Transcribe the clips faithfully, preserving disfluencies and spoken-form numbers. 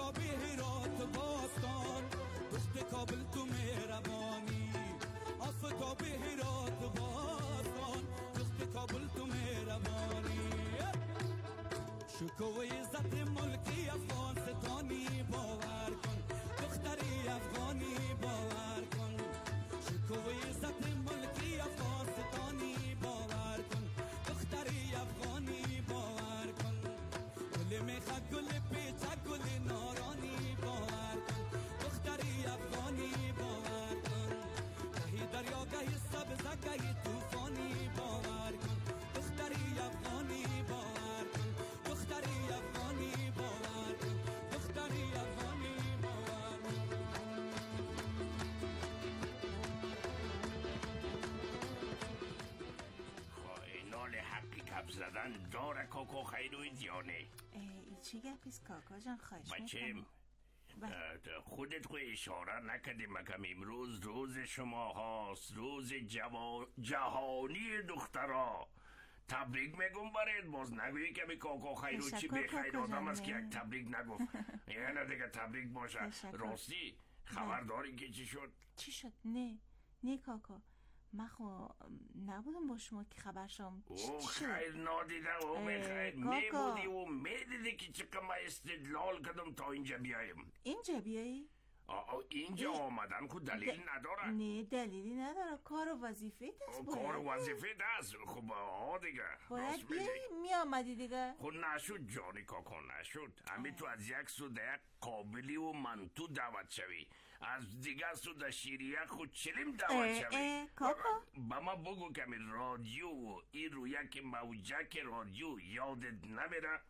آفتاب هرات باستان، دخت کابل تو مهربانی. آفتاب هرات باستان، دخت کابل تو مهربانی. شکوه عزت ملکی افغانستانی باور کن، دختری افغانی باور کن. شکوه عزت ملکی افغانستانی باور کن، دختری افغانی باور کن. گل میخک گل پیچک گل نارانی باور کن، دختری افغانی باور کن. گهی دریا گهی سبز گهی طوفانی باور کن، دختری افغانی باور کن. دختری افغانی باور کن، دختری افغانی باور کن. نال حقی کپ زدن داره کاکا خیروی دیانه. ای چی گپیست کاکا جان؟ خواهش میکنم. بچه خودت خود اشاره نکردی مکم امروز روز شما هاست، روز جوا... جهانی دخترها. تبریک میگم برید، باز نگویی که می کاکا خیرو چی بخیر آدم است که یک تبریک نگفت. یعنی دیگه تبریک باشه. راستی خبر داری که چی شد؟ چی شد؟ نه نه کاکا، من خو نبودم با شما که خبر شم. او خیر نادیده او میخیر میبودی و میدیدی که چقدر من استدلال کردم تا اینجا بیایم. اینجا بیایی؟ آه اینجا آمدن خود دلیل نداره. نه دلیلی نداره، کار و وظیفه دست باید. کار و وظیفه دست خب آه دیگه باید بیایی می آمدی دیگه. خود نشد جانی کاکا نشد. همین تو از یک سوده قابلی و منتو دعوت شوی، از دیگه سوده شیریه خود چلیم دعوت شوی. کاکا با ما بگو که می رادیو و این رو یک موجک رادیو یادت نمیره؟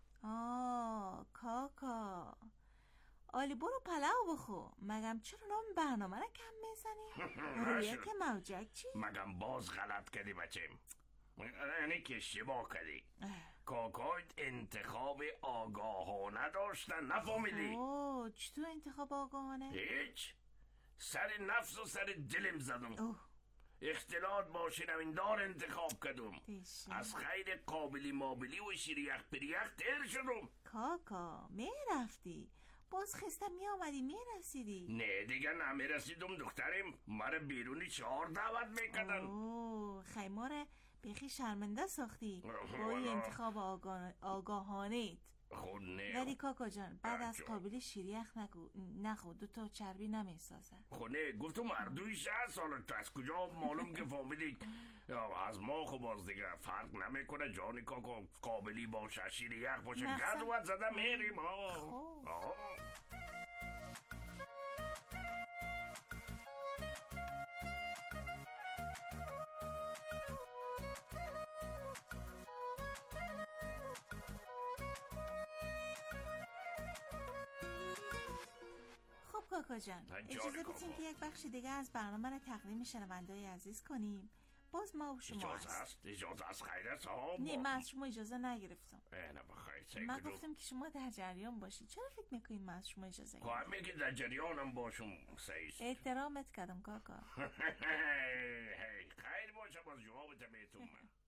آه کاکا آلی برو پلاو بخو. مگم چرا نام برنامه را کم میزنی؟ رویه که موجک چی؟ مگم باز غلط کردی بچم، یعنی که اشتباه کردی. کاکایت انتخاب آگاهانه داشتن، نفهمیدی؟ اوه چطور انتخاب آگاهانه؟ هیچ، سر نفس و سر دلم زدم. اختلاط با شنوندار انتخاب کردم، از خیر قابلی مابلی و شیریخ پریخ تر شدم. کاکا می رفتی باز خسته می آمدی می رسیدی. نه دیگه نمی رسیدم دخترم، مرا بیرونی چهار دعوت میکردن. اوه خیماره بخی شرمنده ساختی با این انتخاب آگاه... آگاهانیت. خود نه ولی کاکا جان بعد از قابل شیریخ نگو نخو، دو تا چربی نمیسازه. خود نه گفتم مردوی شهر سال تو از کجا معلوم که فهمیدی از ما خب باز دیگه فرق نمیکنه جانی کاکا قابلی باشه شیریخ باشه گدوت زده میریم. آه کاکا جان اجازه بدین که یک بخش دیگه از برنامه را تقدیم شنونده‌های عزیز کنیم. باز ما و شما اجازه است اجازه است خیره صاحب. نه من از شما اجازه نگرفتم. نه بخیر من گفتم که شما در جریان باشید. چرا فکر میکنید من از شما اجازه گرفتم؟ خواهم میگی در جریانم باشم. سیست احترامت کردم کاکا. خیر باشه باز جوابت میتونم.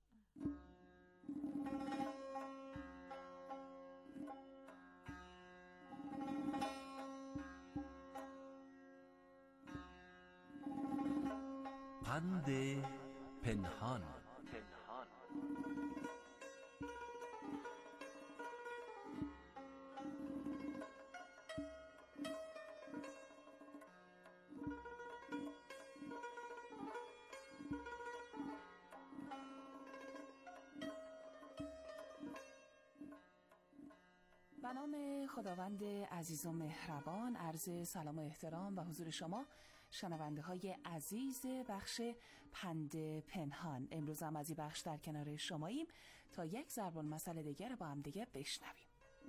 پند پنهان. به نام خداوند عزیز و مهربان عرض سلام و احترام و حضور شما شنونده های عزیز بخش پند پنهان. امروز هم از این بخش در کنار شماییم تا یک ضرب المثل دیگر رو با هم دیگه بشنویم.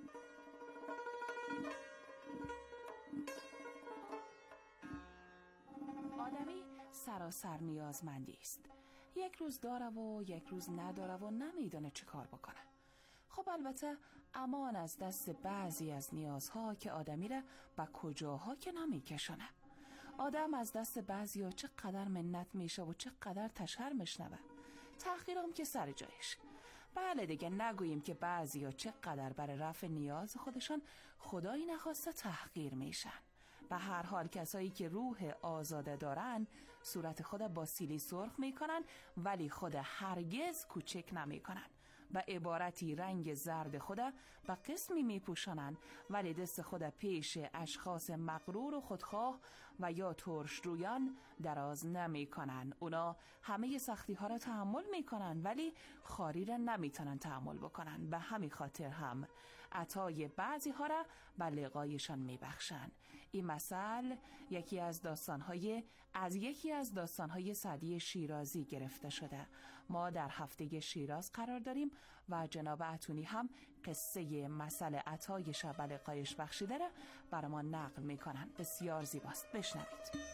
آدمی سراسر نیازمندی است. یک روز داره و یک روز نداره و نمیدونه چه کار بکنه. خب البته امان از دست بعضی از نیازها که آدمی را به کجاها که نمیکشونه. آدم از دست بعضی ها چه قدر منت میشه و چه قدر تشر میشنوه. تأخیر هم که سر جایش. بله دیگه، نگوییم که بعضیا چقدر برای رفع نیاز خودشان خدایی نخواسته تحقیر میشن. به هر حال کسایی که روح آزاده دارن صورت خود با سیلی سرخ میکنن ولی خود هرگز کوچک نمیکنن. به عبارتی رنگ زرد خود به قسمی میپوشانن ولی دست خود پیش اشخاص مغرور و خودخواه و یا ترش رویان دراز نمی کنن. اونا همه سختی ها را تحمل میکنن ولی خاری را نمیتونن تحمل بکنن. به همین خاطر هم عطای بعضی ها را به لقایشان میبخشن. این مثل یکی از داستانهای از یکی از داستانهای سعدی شیرازی گرفته شده. ما در هفته شیراز قرار داریم و جناب اتونی هم قصه مثل عطایش به لقایش بخشیده را برای ما نقل میکنن. بسیار زیباست، بشنوید.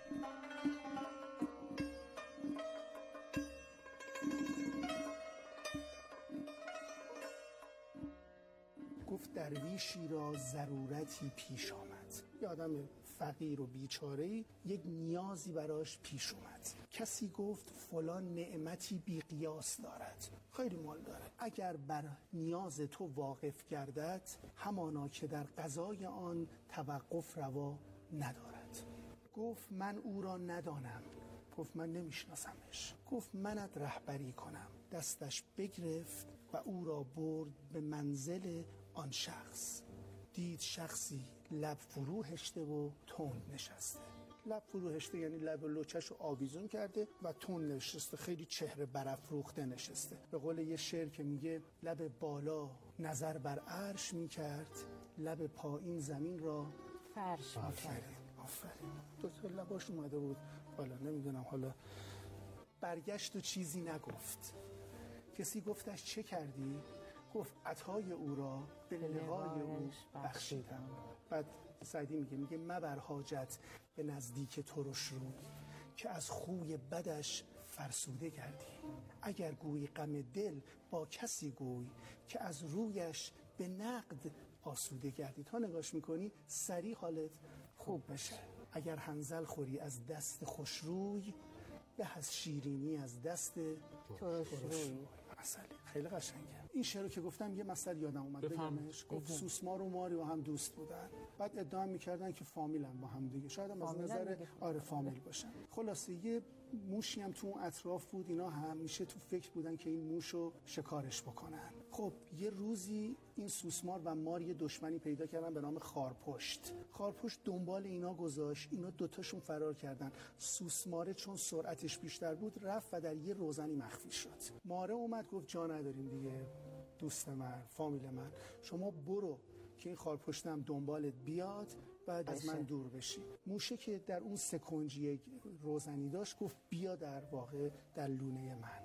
گفت درویشی را ضرورتی پیش آمد. یه آدم فقیر و بیچاره‌ای یک نیازی براش پیش اومد. کسی گفت فلان نعمتی بی قیاس دارد، خیلی مال داره، اگر بر نیاز تو واقف گردد همانا که در قضای آن توقف روا ندارد. گفت من او را ندانم. گفت من نمیشناسمش. گفت منت رهبری کنم. دستش بگرفت و او را برد به منزل آن شخص. دید شخصی لب فرو هشته و تند نشسته. لب فرو هشته یعنی لب لوچش رو آویزون کرده و تند نشسته، خیلی چهره برافروخته نشسته. به قول یه شعر که میگه لب بالا نظر بر عرش میکرد، لب پایین زمین را فرش میکرد. آفرین. دو تا لباش اومده بود بالا. نمیدونم حالا برگشت و چیزی نگفت. کسی گفتش چه کردی؟ گفت عطای او را به لقای او بخشیدم. بعد سعدی میگه میگه مبر حاجت به نزدیک ترش روی که از خوی بدش فرسوده گردی. اگر گوی غم دل با کسی گوی که از رویش به نقد آسوده گردی. تا نگاش میکنی سریع حالت خوب بشه. اگر حنظل خوری از دست خوشروی به از شیرینی از دست ترش روی. مثلا خیلی قشنگه. این شعر که گفتم یه مثل یادم اومد بگمش. گفت سوسمار و ماری و هم دوست بودن. بعد ادعا میکردن که فامیلن با هم دیگه. شاید هم از نظر آره فامیل باشن. خلاصه یه موشی هم تو اون اطراف بود. اینا همیشه تو فکر بودن که این موشو شکارش بکنن. خب یه روزی این سوسمار و مار یه دشمنی پیدا کردن به نام خارپشت. خارپشت دنبال اینا گذاشت. اینا دوتاشون فرار کردن. سوسماره چون سرعتش بیشتر بود رفت و در یه روزنی مخفی شد. ماره اومد گفت جا نداریم دیگه دوست من، فامیل من، شما برو که این خارپشتم دنبالت بیاد بعد از من دور بشی. موشه که در اون سکنج یک روزنی داشت گفت بیا در واقع در لونه من.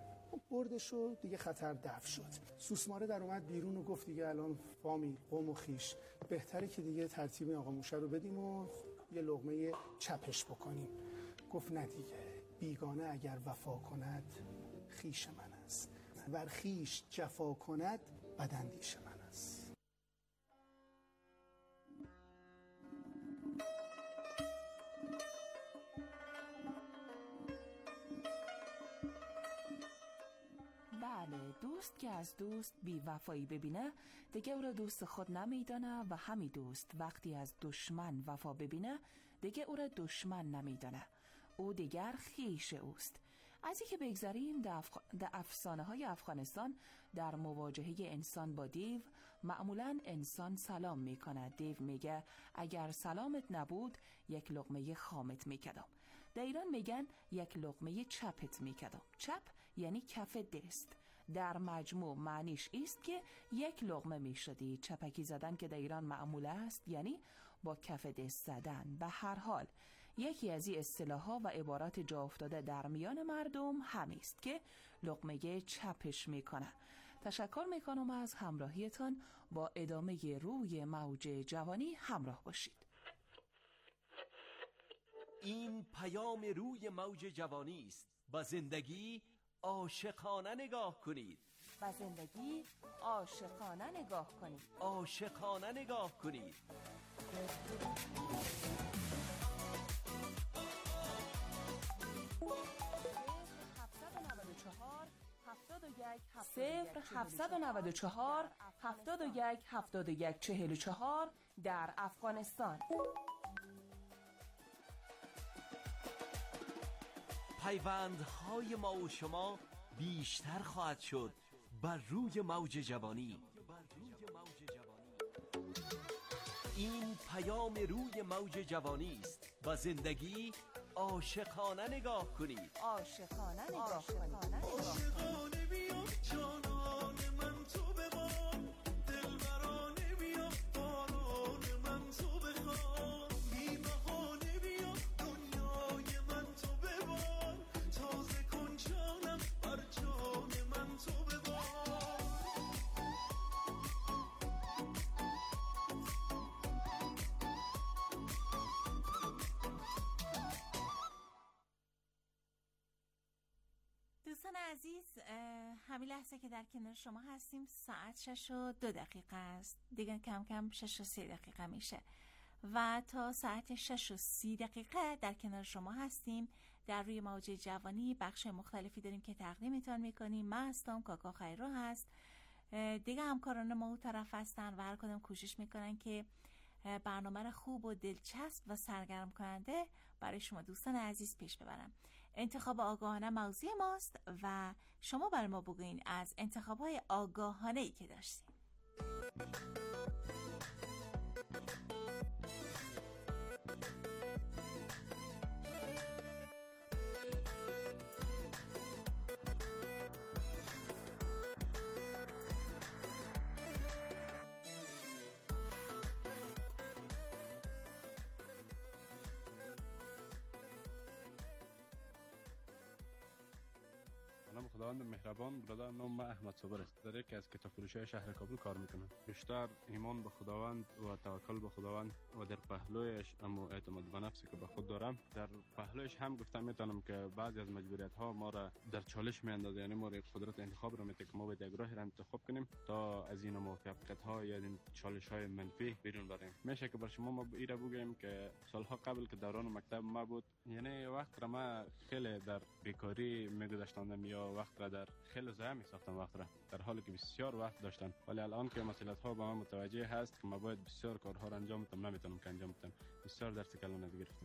بردشو دیگه خطر دفع شد. سوسماره در اومد بیرون و گفت دیگه الان فامیل قوم و خیش بهتره که دیگه ترتیب آقا موشه رو بدیم و یه لقمه چپش بکنیم. گفت نه دیگه، بیگانه اگر وفا کند خیش من است، ور خیش جفا کند بداندیش من است. بله، دوست که از دوست بی وفایی ببینه دیگه او را دوست خود نمیدانه و همین دوست وقتی از دشمن وفا ببینه دیگه او را دشمن نمیدانه. او دیگر خیش اوست. از اینکه بگذاریم در, افغ... در افسانه های افغانستان در مواجهه انسان با دیو معمولا انسان سلام میکنه. دیو میگه اگر سلامت نبود یک لقمه خامت میکدم. در ایران میگن یک لقمه چپت میکدم. چپ یعنی کف دست. در مجموع معنیش است که یک لقمه میشدی. چپکی زدن که در ایران معمول است یعنی با کف دست زدن. به هر حال یکی از این اصطلاح‌ها و عبارات جا افتاده در میان مردم همیست که لقمه چپش میکنه. تشکر میکنم از همراهیتان. با ادامه روی موج جوانی همراه باشید. این پیام روی موج جوانی است. با زندگی عاشقانه نگاه کنید. با زندگی عاشقانه نگاه کنید. عاشقانه نگاه کنید. هفتصد و نود و چهار هفتاد و یک صفر هفتصد و نود و چهار هفتاد و یک هفتاد و یک چهل و چهار در افغانستان. پیوندهای ما و شما بیشتر خواهد شد بر روی موج جوانی. این پیام روی موج جوانی است. با زندگی عاشقانه نگاه کنید. عاشقانه نگاه کنید. دوستان عزیز، همین لحظه که در کنار شما هستیم ساعت شش و دو دقیقه است. دیگه کم کم شش و سی دقیقه میشه و تا ساعت شش و سی دقیقه در کنار شما هستیم. در روی موج جوانی بخش مختلفی داریم که تقدیمتان میکنیم. من هستم، کاکا خیرو هست، دیگه همکاران ما اون طرف هستن و هر کدوم کوشش میکنن که برنامه خوب و دلچسب و سرگرم کننده برای شما دوستان عزیز پیش ببرم. انتخاب آگاهانه موضوع ماست و شما برای ما بگوین از انتخاب‌های آگاهانه‌ای که داشتیم. نام خداوند مهربان. برادر نام من احمد صابر است. در یکی از کتاب فروشی شهر کابل کار میکنم. بیشتر ایمان به خداوند و توکل به خداوند و در پهلویش اما اعتماد به نفسی که به خود دارم. در پهلویش هم گفتم میتونم که بعضی از مجبوریت ها ما را در چالش میاندازه، یعنی ما را قدرت انتخاب رو میده که ما باید یک راهی را انتخاب کنیم تا از این موفقیت ها یا این چالش های منفی بیرون بریم. میشه که بر شما ما ایرا بگیم که سالها قبل که دوران مکتب ما بود، یعنی وقت را ما خیلی در بیکاری میگذشتم یا وقت را در خیلی ضایع می‌ساختم، وقت را در حالی که بسیار وقت داشتم، ولی الان که مسئولیت‌ها با من متوجه هست که ما باید بسیار کارها را انجام بدم، نمیتونم که انجام بدم. بسیار درس کلان از گرفتم.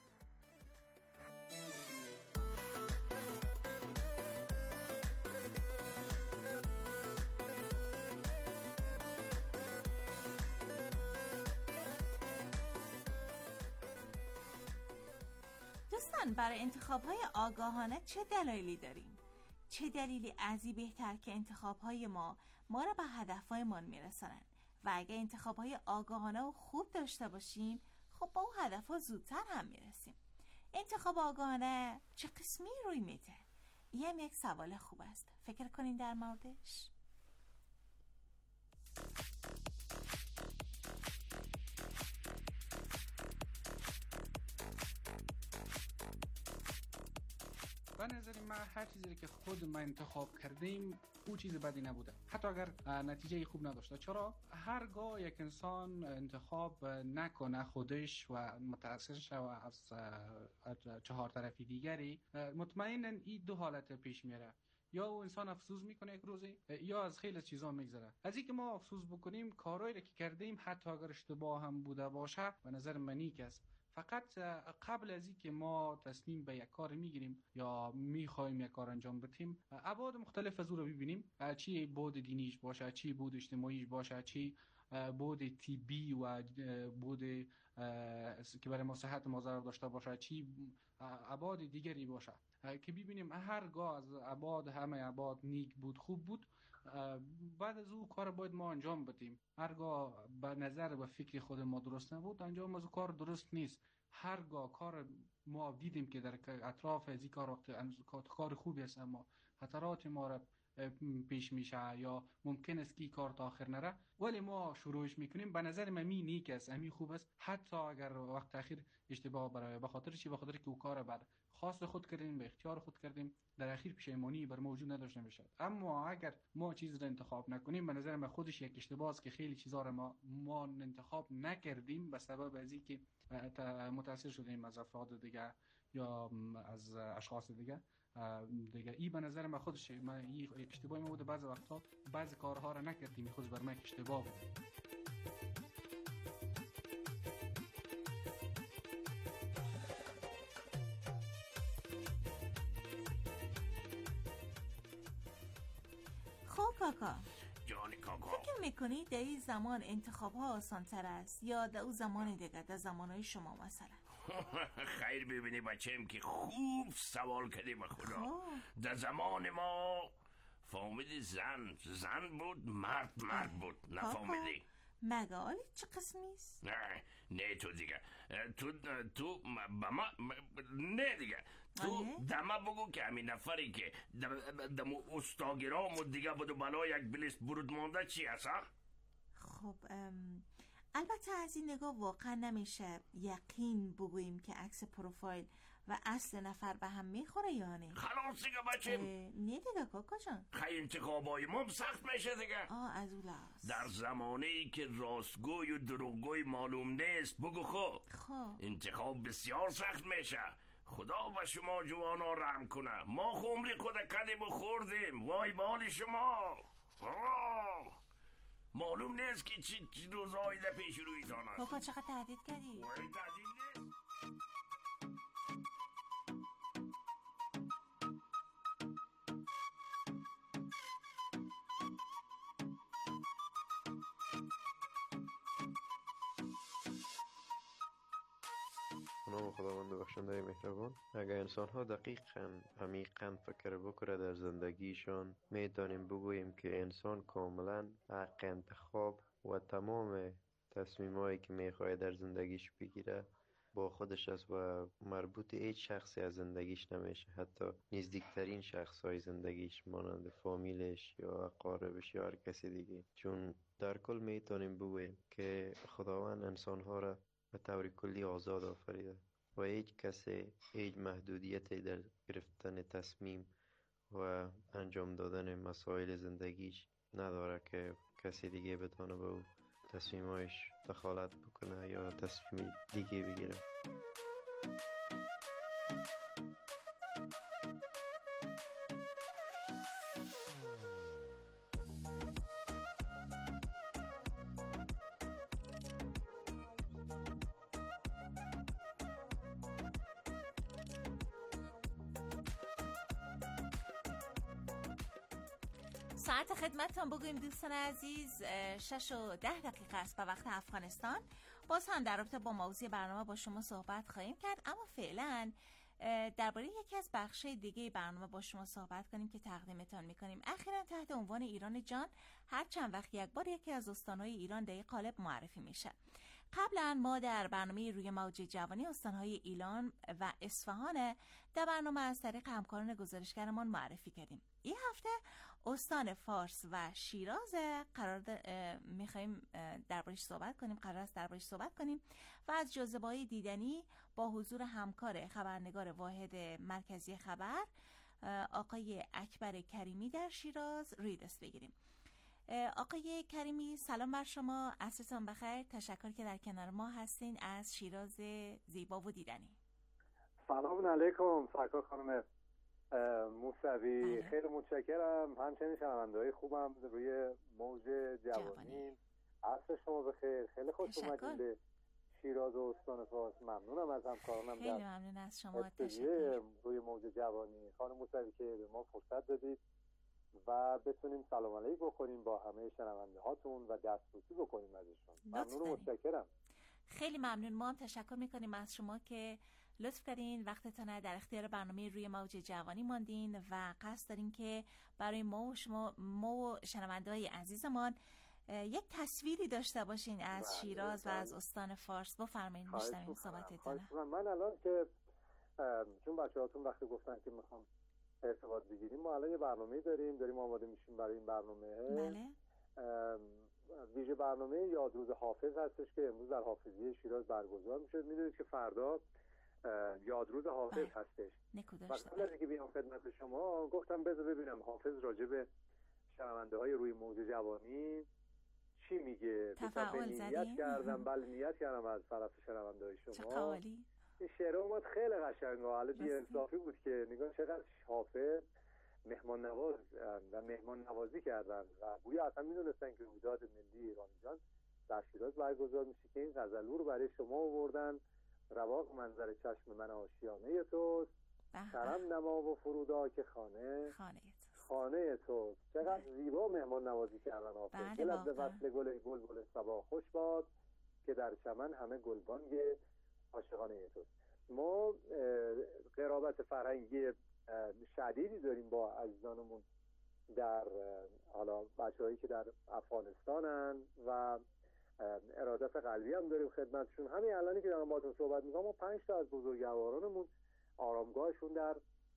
دوستان، برای انتخاب‌های آگاهانه چه دلایلی داریم؟ چه دلیلی ازی بهتر که انتخاب‌های ما ما را به هدف‌هایمان میرسانند و اگه انتخاب‌های آگاهانه و خوب داشته باشیم، خب با اون هدف‌ها زودتر هم میرسیم. انتخاب آگاهانه چه قسمی روی میده؟ این هم یک سوال خوب است. فکر کنین در موردش. به نظر من هر چیزی که خود ما انتخاب کردیم او چیز بدی نبوده، حتی اگر نتیجه خوب نداشته. چرا؟ هرگاه یک انسان انتخاب نکنه خودش و متأثر شوه از چهار طرفی دیگری، مطمئنا این دو حالت پیش میره. یا او انسان افسوس میکنه یک روزی، یا از خیلی چیزا میگذره. از اینکه ما افسوس بکنیم کارهایی که کردیم حتی اگر اشتباه هم بوده باشه، به نظر من نیک است. فقط قبل از اینکه ما تصمیم به یک کار میگیریم یا میخوایم یک کار انجام بدیم، ابعاد مختلف از او رو ببینیم، چی بود دینیش باشه، چی بود اجتماعیش باشه، چی بود طبی و بود که برای ما صحت ما ضرر داشته باشه، چی ابعاد دیگری باشه، که ببینیم هرگاه از ابعاد همه ابعاد نیک بود، خوب بود، بعد از او کار باید ما انجام بدیم. هرگاه به نظر و فکر خود ما درست نبود، انجام از او کار درست نیست. هرگاه کار ما دیدیم که در اطراف از این کار کار خوبی است اما خطرات ما را پیش میشه یا ممکن است که کار تا آخر نره، ولی ما شروعش میکنیم، به نظر من می نیک است، امی خوب است، حتی اگر وقت اخیر اشتباه برای به خاطر چی؟ به خاطر که او کار بر خاص خود کردیم، به اختیار خود کردیم، در اخیر پشیمانی بر موجود نداشته میشه. اما اگر ما چیز را انتخاب نکنیم، به نظر من خودش یک اشتباه است که خیلی چیزا را ما ما انتخاب نکردیم به سبب از اینکه متأثر شدیم از افراد دیگه یا از اشخاص دیگه دیگه ای به نظر من خودش من این اشتباهی ما بوده. بعضی وقتا بعضی کارها را نکردیم خود بر من اشتباه بود. خب کاکا، جان کاکا، فکر میکنی در این زمان انتخاب ها آسان تر است یا در اون زمان دیگه، در زمانهای شما مثلا؟ خیر ببینی بچه‌م که خوب سوال کردی به خدا. در زمان ما فهمیدی زن زن بود، مرد مرد بود، نفهمیدی؟ مگالی چه قسمیست؟ نه نه تو دیگه تو تو با ما نه دیگه تو دمه بگو که همین نفری که دم استاگرام و دیگه بودو بلا یک بلیس برود مانده چی هست ها؟ خب البته از این نگاه واقعا نمیشه یقین بگوییم که عکس پروفایل و اصل نفر به هم میخوره یا نه. خلاص دیگه بچه نه دیگه کاکا جان، خیلی انتخابای ما سخت میشه دیگه. آه از اون لحاظ در زمانه ای که راستگوی و دروغگوی معلوم نیست بگو خب خب انتخاب بسیار سخت میشه. خدا و شما جوانا رحم کنه. ما خمری خود کدیم و خوردیم. وای بال شما. آه. معلوم نیست که چی, چی روزایی در پیش رویتان است. کاکا چقدر تهدید کردی؟ وای تهدید نیست. نام خداوند بخشنده مهربان. اگر انسان ها دقیقاً عمیقاً فکر بکنه در زندگیشان، میتونیم بگوییم که انسان کاملاً حق انتخاب و تمام تصمیمایی که میخواد در زندگیش بگیره با خودش است و مربوط هیچ شخصی از زندگیش نمیشه، حتی نزدیکترین شخص های زندگیش مانند فامیلش یا اقاربش یا هر کسی دیگه. چون در کل میتونیم بگوییم که خداوند انسان ها را به طور کلی آزاد آفریده و هیچ کسی هیچ محدودیتی در گرفتن تصمیم و انجام دادن مسائل زندگیش نداره که کسی دیگه بتونه به او تصمیمایش دخالت بکنه یا تصمیم دیگه بگیره. ساعت خدمتتان بگوییم دوستان عزیز شش و ده دقیقه است به وقت افغانستان. باز هم در رابطه با موضوع برنامه با شما صحبت خواهیم کرد، اما فعلا درباره یکی از بخش‌های دیگه برنامه با شما صحبت کنیم که تقدیمتان میکنیم. اخیراً تحت عنوان ایران جان هر چند وقت یک بار یکی از استانهای ایران در این قالب معرفی میشه. قبلا ما در برنامه روی موج جوانی استانهای ایلان و اصفهان در برنامه از طریق همکاران گزارشگرمان معرفی کردیم. این هفته استان فارس و شیراز قرار میخوایم دربارش صحبت کنیم قرار است دربارش صحبت کنیم و از جاذبه‌های دیدنی با حضور همکار خبرنگار واحد مرکزی خبر آقای اکبر کریمی در شیراز روی دست بگیریم. آقای کریمی سلام بر شما، عصرتان بخیر. تشکر که در کنار ما هستین از شیراز زیبا و دیدنی. سلام علیکم سرکار خانم موسوی، خیلی متشکرم. همچنین شنونده‌های خوبم روی موج جوانی. عصر شما بخیر. خیلی خوش اومدید به شیراز و استان فارس. ممنونم از همکارانم. خیلی ممنون از شما. تشکر. روی موج جوانی خانم موسوی که به ما فرصت دادید و بتونیم سلام علیک بکنیم با همه شنونده هاتون و دستبوسی بکنیم ازشون. ممنون و متشکرم. خیلی ممنون. ما هم تشکر میکنیم از شما که لطف کردین وقتتون در اختیار برنامه روی موج جوانی ماندین و قصد دارین که برای ما و شما ما و شنونده‌های عزیزمان یک تصویری داشته باشین از شیراز و از استان فارس. بفرمایید میشنویم صحبتتون. من الان که چون بچه‌هاتون وقتی گفتن که میخوام ارتباط بگیریم، ما الان یه برنامه داریم داریم آماده میشیم برای این برنامه. بله. ویژه برنامه یادروز حافظ هستش که امروز در حافظیه شیراز برگزار میشه. میدونید که فردا یادروز حافظ بله. هستش. نکوداشت. وقتی از که بیام خدمت شما گفتم بذار ببینم حافظ راجع به شنونده های روی موج جوانی چی میگه. تفاعل نیت کردم. بله نیت کردم از طرف شنونده های شما. چه قوالی. این شعر اومد خیلی قشنگه، حالا بی انصافی بود که نگاه چقدر حافظ مهمان نواز و مهمان نوازی کردن و گویا اصلا میدونستن که رویداد ملی ایران جان در شیراز برگزار میشه که این غزلو رو برای شما آوردن. رواق منظر چشم من آشیانه توست، کرم نما و فرودا که خانه خانه توست. چقدر زیبا مهمان نوازی کردن حافظ. دلت به وصل گل گل گل صبا خوش باد که در چمن همه گلبانگ عاشقانه توست. ما قرابت فرهنگی شدیدی داریم با عزیزانمون در حالا بچه‌هایی که در افغانستانن و ارادت قلبی هم داریم خدمتشون. همین الانی که دارم باهاتون صحبت می‌کنم ما پنج تا از بزرگوارانمون آرامگاهشون در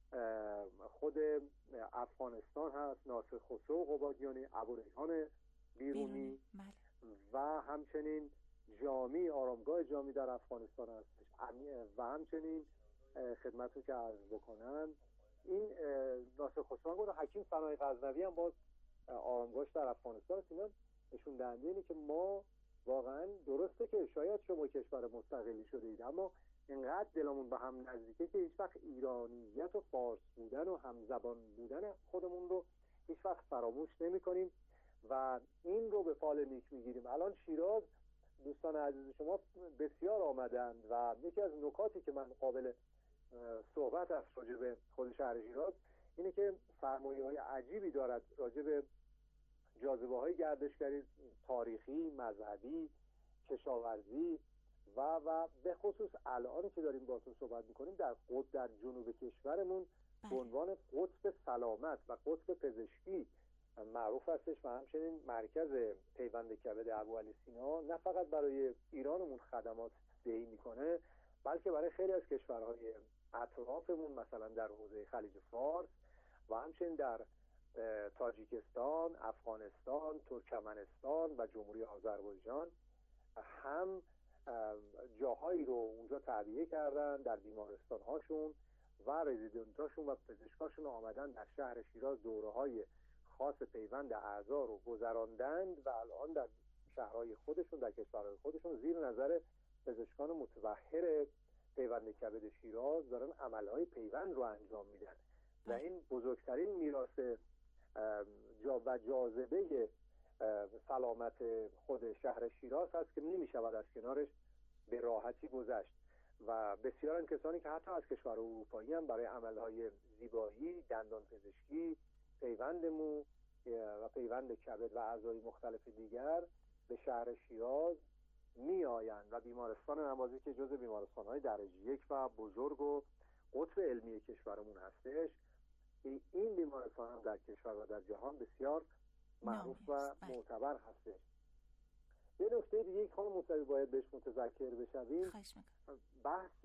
خود افغانستان هست. ناصر خسرو قبادیانی، ابوریحان بیرونی و همچنین جامی، آرامگاه جامی در افغانستان هستش و همچنین خدمتون که عرض بکنم این ناصر خسرو گفت حکیم فنای غزنوی هم باز آرامگاهش در افغانستان است. اینا نشون دهنده اینه که ما واقعا درسته که شاید شما کشور مستقلی شده اید اما اینقدر دلمون به هم نزدیکه که هیچ وقت ایرانیت و فارس بودن و همزبان بودن خودمون رو هیچ وقت فراموش نمی کنیم و این رو به فال نیک میگیریم. الان شیراز دوستان عزیز شما بسیار آمدن و یکی از نکاتی که من قابل صحبت است راجع به خود شهر شیراز اینه که سرمایه‌های عجیبی دارد راجع به جاذبه‌های گردشگری تاریخی، مذهبی، کشاورزی و و به خصوص الان که داریم باهاتون صحبت می‌کنیم در قطب در جنوب کشورمون به عنوان قطب سلامت و قطب پزشکی معروف هستش و همچنین مرکز پیوند کبد ابوعلی سینا نه فقط برای ایرانمون خدمات دهی میکنه بلکه برای خیلی از کشورهای اطرافمون مثلا در حوزه خلیج فارس و همچنین در تاجیکستان، افغانستان، ترکمنستان و جمهوری آذربایجان هم جاهایی رو اونجا تعبیه کردن در بیمارستان هاشون و رزیدنتاشون و پزشکاشون آمدن در شهر شیراز دوره‌های خاص پیوند اعضا رو گذراندند و الان در شهرهای خودشون در کشورهای خودشون زیر نظر پزشکان متبحر پیوند کبد شیراز دارن عملهای پیوند رو انجام میدن و این بزرگترین میراث جا و جاذبه سلامت خود شهر شیراز هست که نمیشود از کنارش به راحتی گذشت و بسیار کسانی که حتی از کشور اروپایی هم برای عملهای زیبایی، دندان پزشکی، پیوند مو و پیوند کبد و اعضای مختلف دیگر به شهر شیراز می آیند و بیمارستان نمازی که جز بیمارستان‌های درجه یک و بزرگ و قطب علمی کشورمون هستش این بیمارستان هم در کشور و در جهان بسیار معروف و معتبر هستش. یه نکته دیگه خانم موسوی باید بهش متذکر بشویم بحث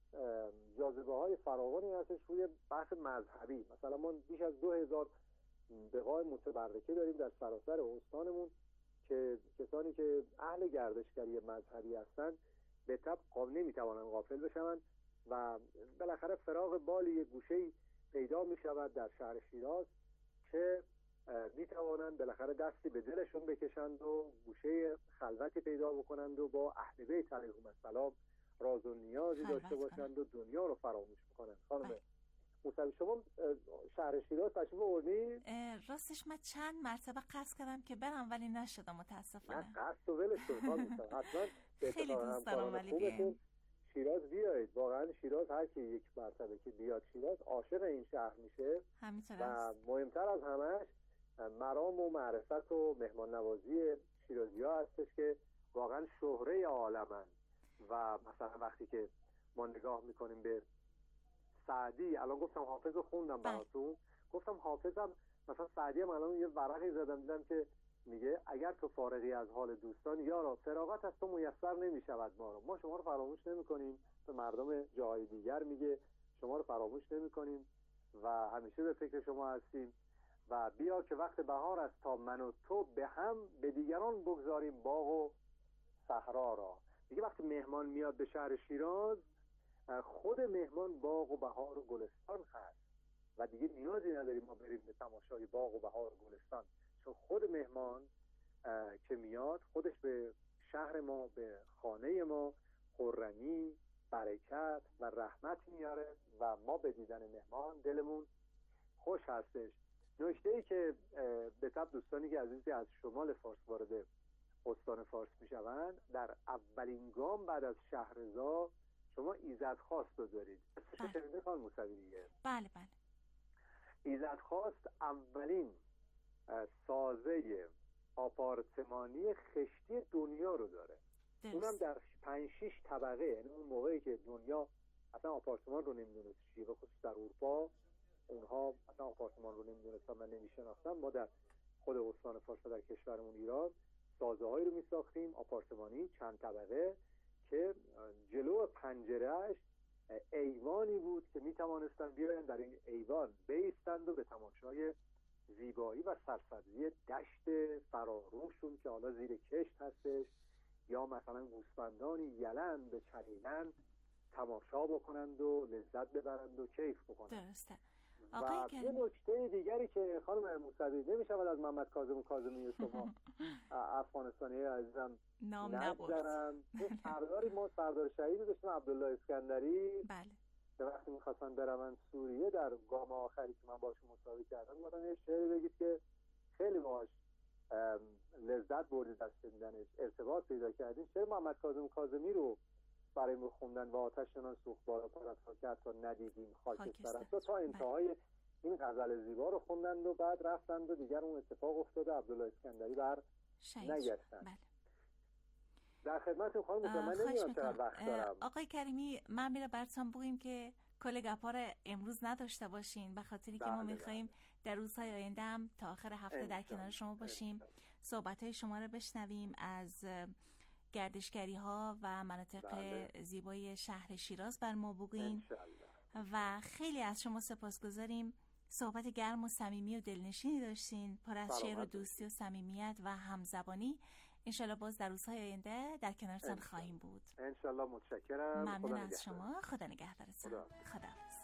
جاذبه های فراوانی هستش روی بحث مذهبی. مثلا ما بیش از دو هزار بقاع متبرکه داریم در سراسر استانمون که کسانی که اهل گردشگری مذهبی هستن به طب نمیتوانن غافل بشوند و بالاخره فراغ بالی یک گوشه‌ای پیدا می شود در شهر شیراز که می توانند بالاخره دستی به دلشون بکشند و گوشه خلوتی پیدا بکنند و با اهل بیت علیهم السلام راز و نیازی داشته باشند و دنیا رو فراموش بکنند. خانم موسوی شما شهر شیراز تشریف آوردید؟ راستش من چند مرتبه قصد کردم که برم ولی نشدم متاسفانه. نه قصد و ولش کنید حتما خیلی دوست دارم ولی بیایم شیراز بیایید. واقعا شیراز هر کی یک مرتبه که بیاد شیراز عاشق این شهر میشه و مهمتر از همش مرام و معرفت و مهمان نوازی شیرازی ها هستش که واقعا شهره عالمن و مثلا وقتی که ما نگاه میکنیم به سعدی، الان گفتم حافظ رو خوندم براتون، گفتم حافظم مثلا سعدی هم الان یه ورقی زدم دیدم که میگه اگر تو فارغی از حال دوستان یارا فراغت از تو میسر نمیشود ما رو ما شما رو فراموش نمیکنیم. به مردم جای دیگر میگه شما رو فراموش نمیکنیم و همیشه به فکر شما هستیم و بیا که وقت بهار است تا من و تو به هم به دیگران بگذاریم باغ و صحرا را. دیگه وقتی مهمان میاد به شهر شیراز خود مهمان باغ و بهار و گلستان هست و دیگه نیازی نداریم ما بریم به تماشای باغ و بهار و گلستان چون خود مهمان که میاد خودش به شهر ما به خانه ما خرمی، برکت و رحمت میاره و ما به دیدن مهمان دلمون خوش هستش. نکته ای که به طب دوستانی که عزیزی از شمال فارس وارد استان فارس میشوند، در اولین گام بعد از شهرضا شما ایزدخواست رو دارید. اسمش شنیده خانم موسوی دیگه؟ بله بله. ایزدخواست اولین سازه آپارتمانی خشتی دنیا رو داره. اونم در پنج شش طبقه، یعنی اون موقعی که دنیا اصلا آپارتمان رو نمیدونست چیه، به خصوص در اروپا اونها اصلا آپارتمان رو نمیدونستن و نمیشناختن، ما در خود استان فارس و در کشورمون ایران سازه هایی رو میساختیم آپارتمانی چند طبقه که جلو پنجرهش ایوانی بود که میتوانستن بیاین در این ایوان بیستند و به تماشای زیبایی و سرسبزی دشت فراروشون که حالا زیر کشت هستش یا مثلا گوسفندانی یلن به چریدن تماشا بکنند و لذت ببرند و کیف بکنند. درسته. و یه نکته دیگری که خانم موسوی نمیشود از محمد کاظم کاظمی شما افغانستانی عزیزم نام نبرد. سرداری ما سردار شهیدی داشتیم عبدالله اسکندری. بله. که وقتی میخواستن برون سوریه در گام آخری که من باشون مسابقه کردم گفتم یه شعری بگید که خیلی باهاش لذت بردید از شنیدنش، ارتباط پیدا کردین. شعر محمد کاظم کاظمی رو برای ما خوندن و آتش چنان سوخت بالا پرد که حتی ندیدیم خاکستر است تا انتهای این غزل زیبا رو خوندند و بعد رفتند و دیگر اون اتفاق افتاده عبدالله اسکندری بر نگشتن. بله. در خدمتتون خانم موسوی، من نمیدونم چقدر وقت دارم. آقای کریمی من میره براتون بگیم که کل گپا رو امروز نداشته باشین به خاطری که ما میخوایم در روزهای آینده هم تا آخر هفته در کنار شما باشیم، صحبت‌های شما رو بشنویم از گردشگری ها و مناطق بله. زیبای شهر شیراز بر ما بگوین و خیلی از شما سپاسگزاریم. صحبت گرم و صمیمی و دلنشینی داشتین، پر از شعر و دوستی و صمیمیت و همزبانی. انشالله باز در روزهای آینده در کنارتان خواهیم بود. انشالله. متشکرم. ممنون از شما. خدا نگهدارتون. خدا. خداحافظ.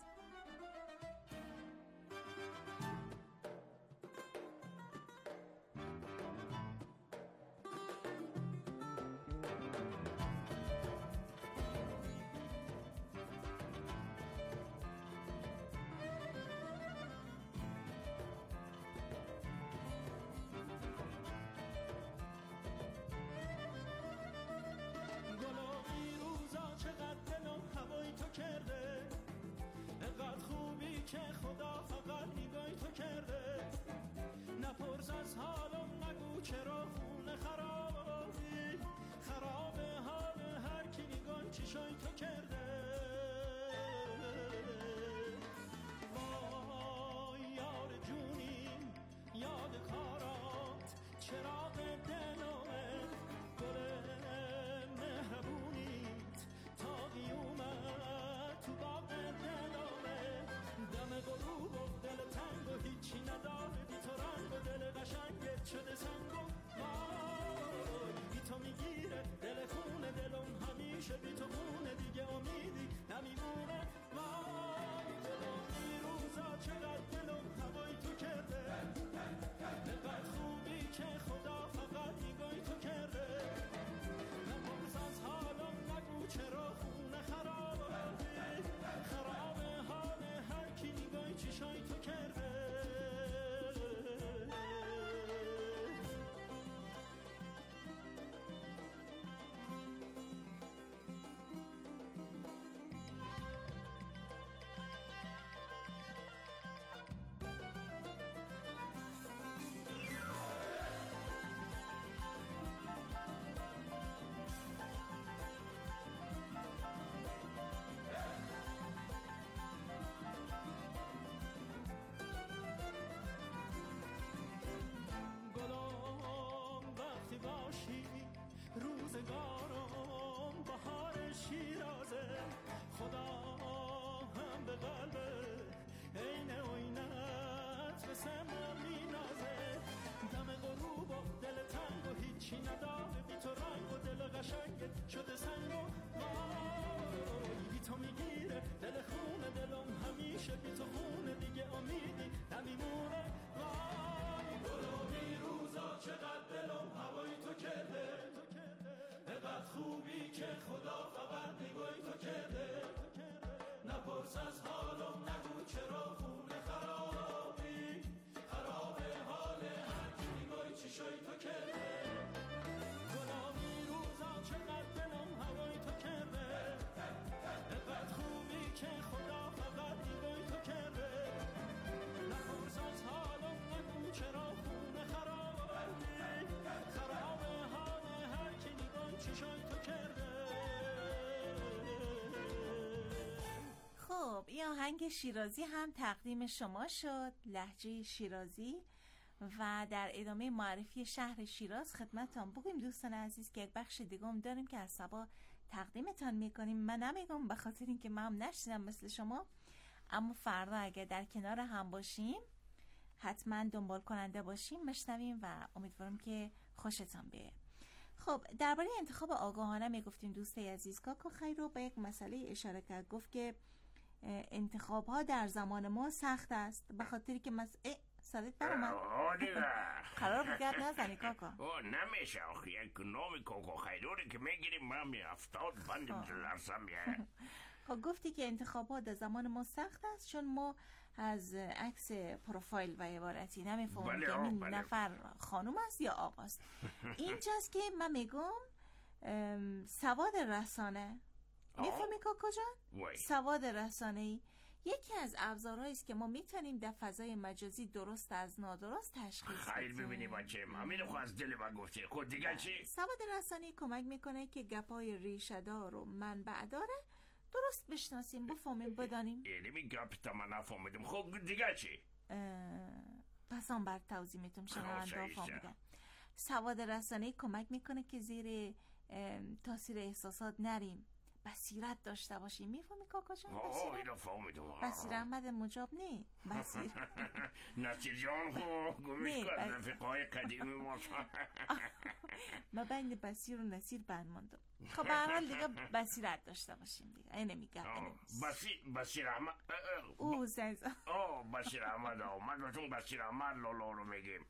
آهنگ شیرازی هم تقدیم شما شد، لهجه شیرازی. و در ادامه معرفی شهر شیراز خدمتتان بگیم دوستان عزیز که یک بخش دیگه هم داریم که از صبا تقدیمتان میکنیم. من نمیگم به خاطر اینکه من هم نشیدم مثل شما، اما فردا اگه در کنار هم باشیم حتما دنبال کننده باشیم مشنویم و امیدوارم که خوشتان بیاد. خب درباره انتخاب آگاهانه میگفتیم دوست عزیز کاکا خیر رو به یک مسئله اشاره کرد، گفت که انتخاب ها در زمان ما سخت است به خاطری که مس... سالت برامد قرار بگرد نزنی کاکا. او نمیشه آخی یک نام کاکا خیروری که میگیریم من می افتاد بندیم درسم یه. خب گفتی که انتخابات در زمان ما سخت است چون ما از عکس پروفایل و عبارتی نمیفهمیم که این بله. نفر خانوم است یا آقاست. اینجاست که من میگم سواد رسانه، میفهمی کاکا جان؟ سواد رسانه‌ای یکی از ابزارهایی است که ما میتونیم در فضای مجازی درست از نادرست تشخیص بدیم. خیر ببینی بچه همین رو از دل من گفتی. خود دیگه چی؟ سواد رسانه‌ای کمک میکنه که گپای ریشه دار و منبع داره درست بشناسیم، بفهمیم، بدانیم. یعنی می گپ تا من نفهمیدم. خب دیگه چی؟ پس آن بر توضیح میتونم شنونده فهمیدن. سواد رسانه‌ای کمک میکنه که زیر تاثیر احساسات نریم، بصیرت داشته باشیم. میفهمی کاکا جان؟ آه اینو فهمیدم. بصیر احمد مجاب نه بصیر نصیر جان خب گوش کن رفقای قدیمی ما. ما بین بصیر و نصیر بند ماندم. خب به هر حال دیگه بصیرت داشته باشیم دیگه. اینه میگم بصیر بصیر احمد او زنزا آه بصیر احمد من گفتم بصیر احمد لالا رو میگیم.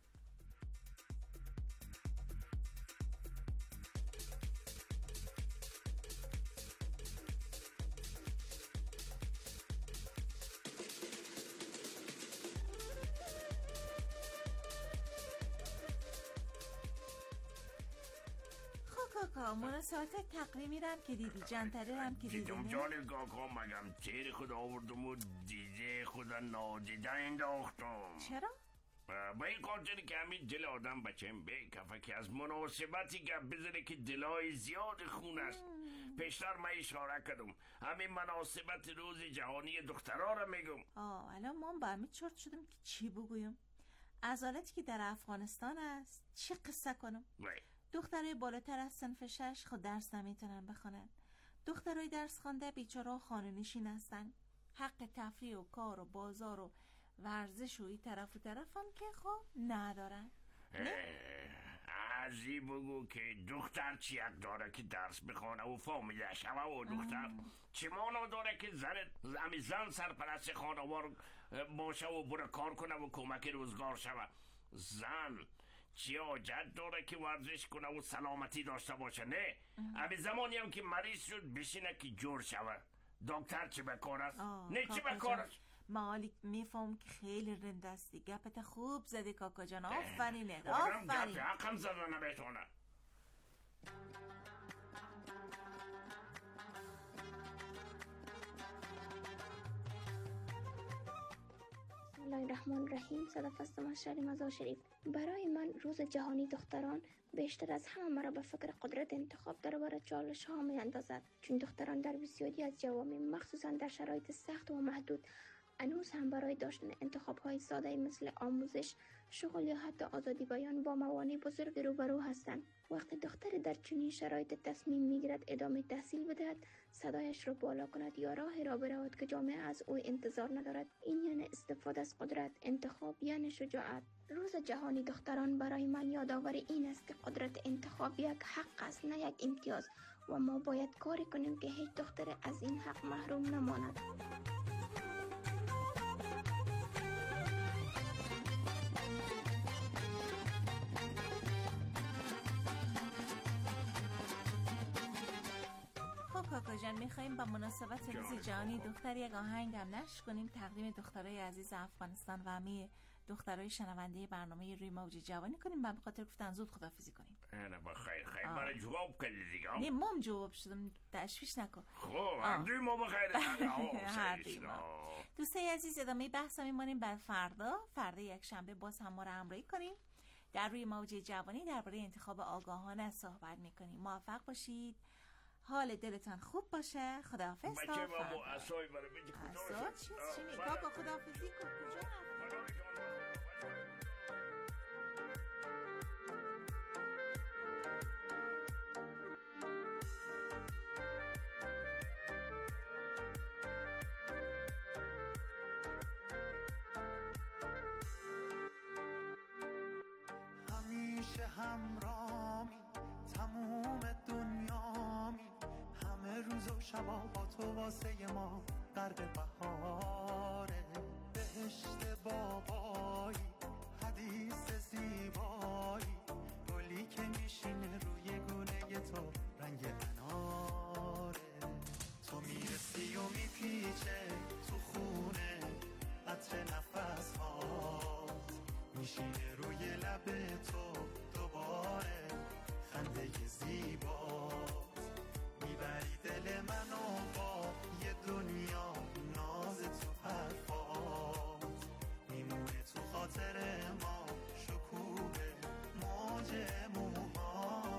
کاکا مناسبت تقریمی رم که دیدی، جنتره رم که دیدی دیدم جان کاکا مگم تیر خود آوردم و دیده خود نادیده انداختم. چرا؟ با این خاطری که همین دل آدم بچم به کفه که از مناسبتی گپ بزنه که دلای زیاد خون است. پیشتر من اشاره کردم همین مناسبت روز جهانی دخترها را میگم. آه الان ما با همین چرت شدم که چی بگویم. از حالتی که در افغانستان است چی قصه کنم؟ وی دخترای بالاتر از صنف شش خود درس نمیتونن بخونن. دخترای درس خوانده بیچاره خانه نشین هستن. حق تفریح و کار و بازار و ورزش و این طرف و طرف هم که خب ندارن. ازی بگو که دختر چی حق داره که درس بخونه و فامیله شوه و دختر چی مانا داره که زن زن, زن سرپرست خانوار باشه و بره کار کنه و کمک روزگار شوه. زن چی حاجت داره که ورزش کنه و سلامتی داشته باشه؟ نه امی زمانی هم که مریض شد بشینه که جور شوه. دکتر چی بکار است؟ نه چی بکار است؟ مالیک میفهم که خیلی رنده استی. گپت خوب زدی کاکا جان. آفرینه آفرین. گپ حقم زده نبیتونه. بسم الله الرحمن الرحیم. صدف است مشعل مزار شریف. برای من روز جهانی دختران بیشتر از همه مرا به فکر قدرت انتخاب درباره چالش ها می اندازد، چون دختران در بسیاری از جوامع مخصوصا در شرایط سخت و محدود هنوز هم برای داشتن انتخاب های ساده مثل آموزش، شغل یا حتی آزادی بیان با موانع بزرگ روبرو هستند. وقتی دختر در چنین شرایط تصمیم میگیرد ادامه تحصیل بدهد، صدایش را بالا کند یا راهی را برود که جامعه از او انتظار ندارد، این یعنی استفاده از قدرت. انتخاب یعنی شجاعت. روز جهانی دختران برای من یادآور این است که قدرت انتخاب یک حق است نه یک امتیاز و ما باید کاری کنیم که هیچ دختر از این حق محروم نماند. کاکا جان میخواییم با مناسبت روز جهانی دختر یک آهنگ هم نشر کنیم تقدیم دخترای عزیز افغانستان و همه دخترای شنونده برنامه روی موج جوانی کنیم. من به خاطر گفتن زود خداحافظی کنیم. نه با خیر خیر برای جواب کردی دیگه. نه مام جواب شدم تشویش نکن. خب هر دوی ما بخیر. هر دوی ما. دوستای عزیز ادامه بحث میمونیم بر فردا. فردا یک شنبه باز هم ما رو همراهی کنیم. در روی موج جوانی درباره انتخاب آگاهانه صحبت میکنیم. موفق باشید. حال دلتان خوب باشه. خداحافظ تا بچه فردا. بابا اصای برای بچه کجا اصلا چیست؟ چی نگاه با خداحافظی کن کجا رفت؟ همیشه همرامی تموم دنیامی، همه روز و شبا با تو واسه ما غرق بهاره. بهشت بابایی حدیث زیبایی، گلی که میشینه روی گونه تو رنگ اناره. تو میرسی و میپیچه تو خونه عطر نفس هات، میشینه روی لب تو دوباره خنده زیبات. میبری دل منو با یه دنیا ناز تو حرفات، میمونه تو خاطر ما شکوه موج موهات.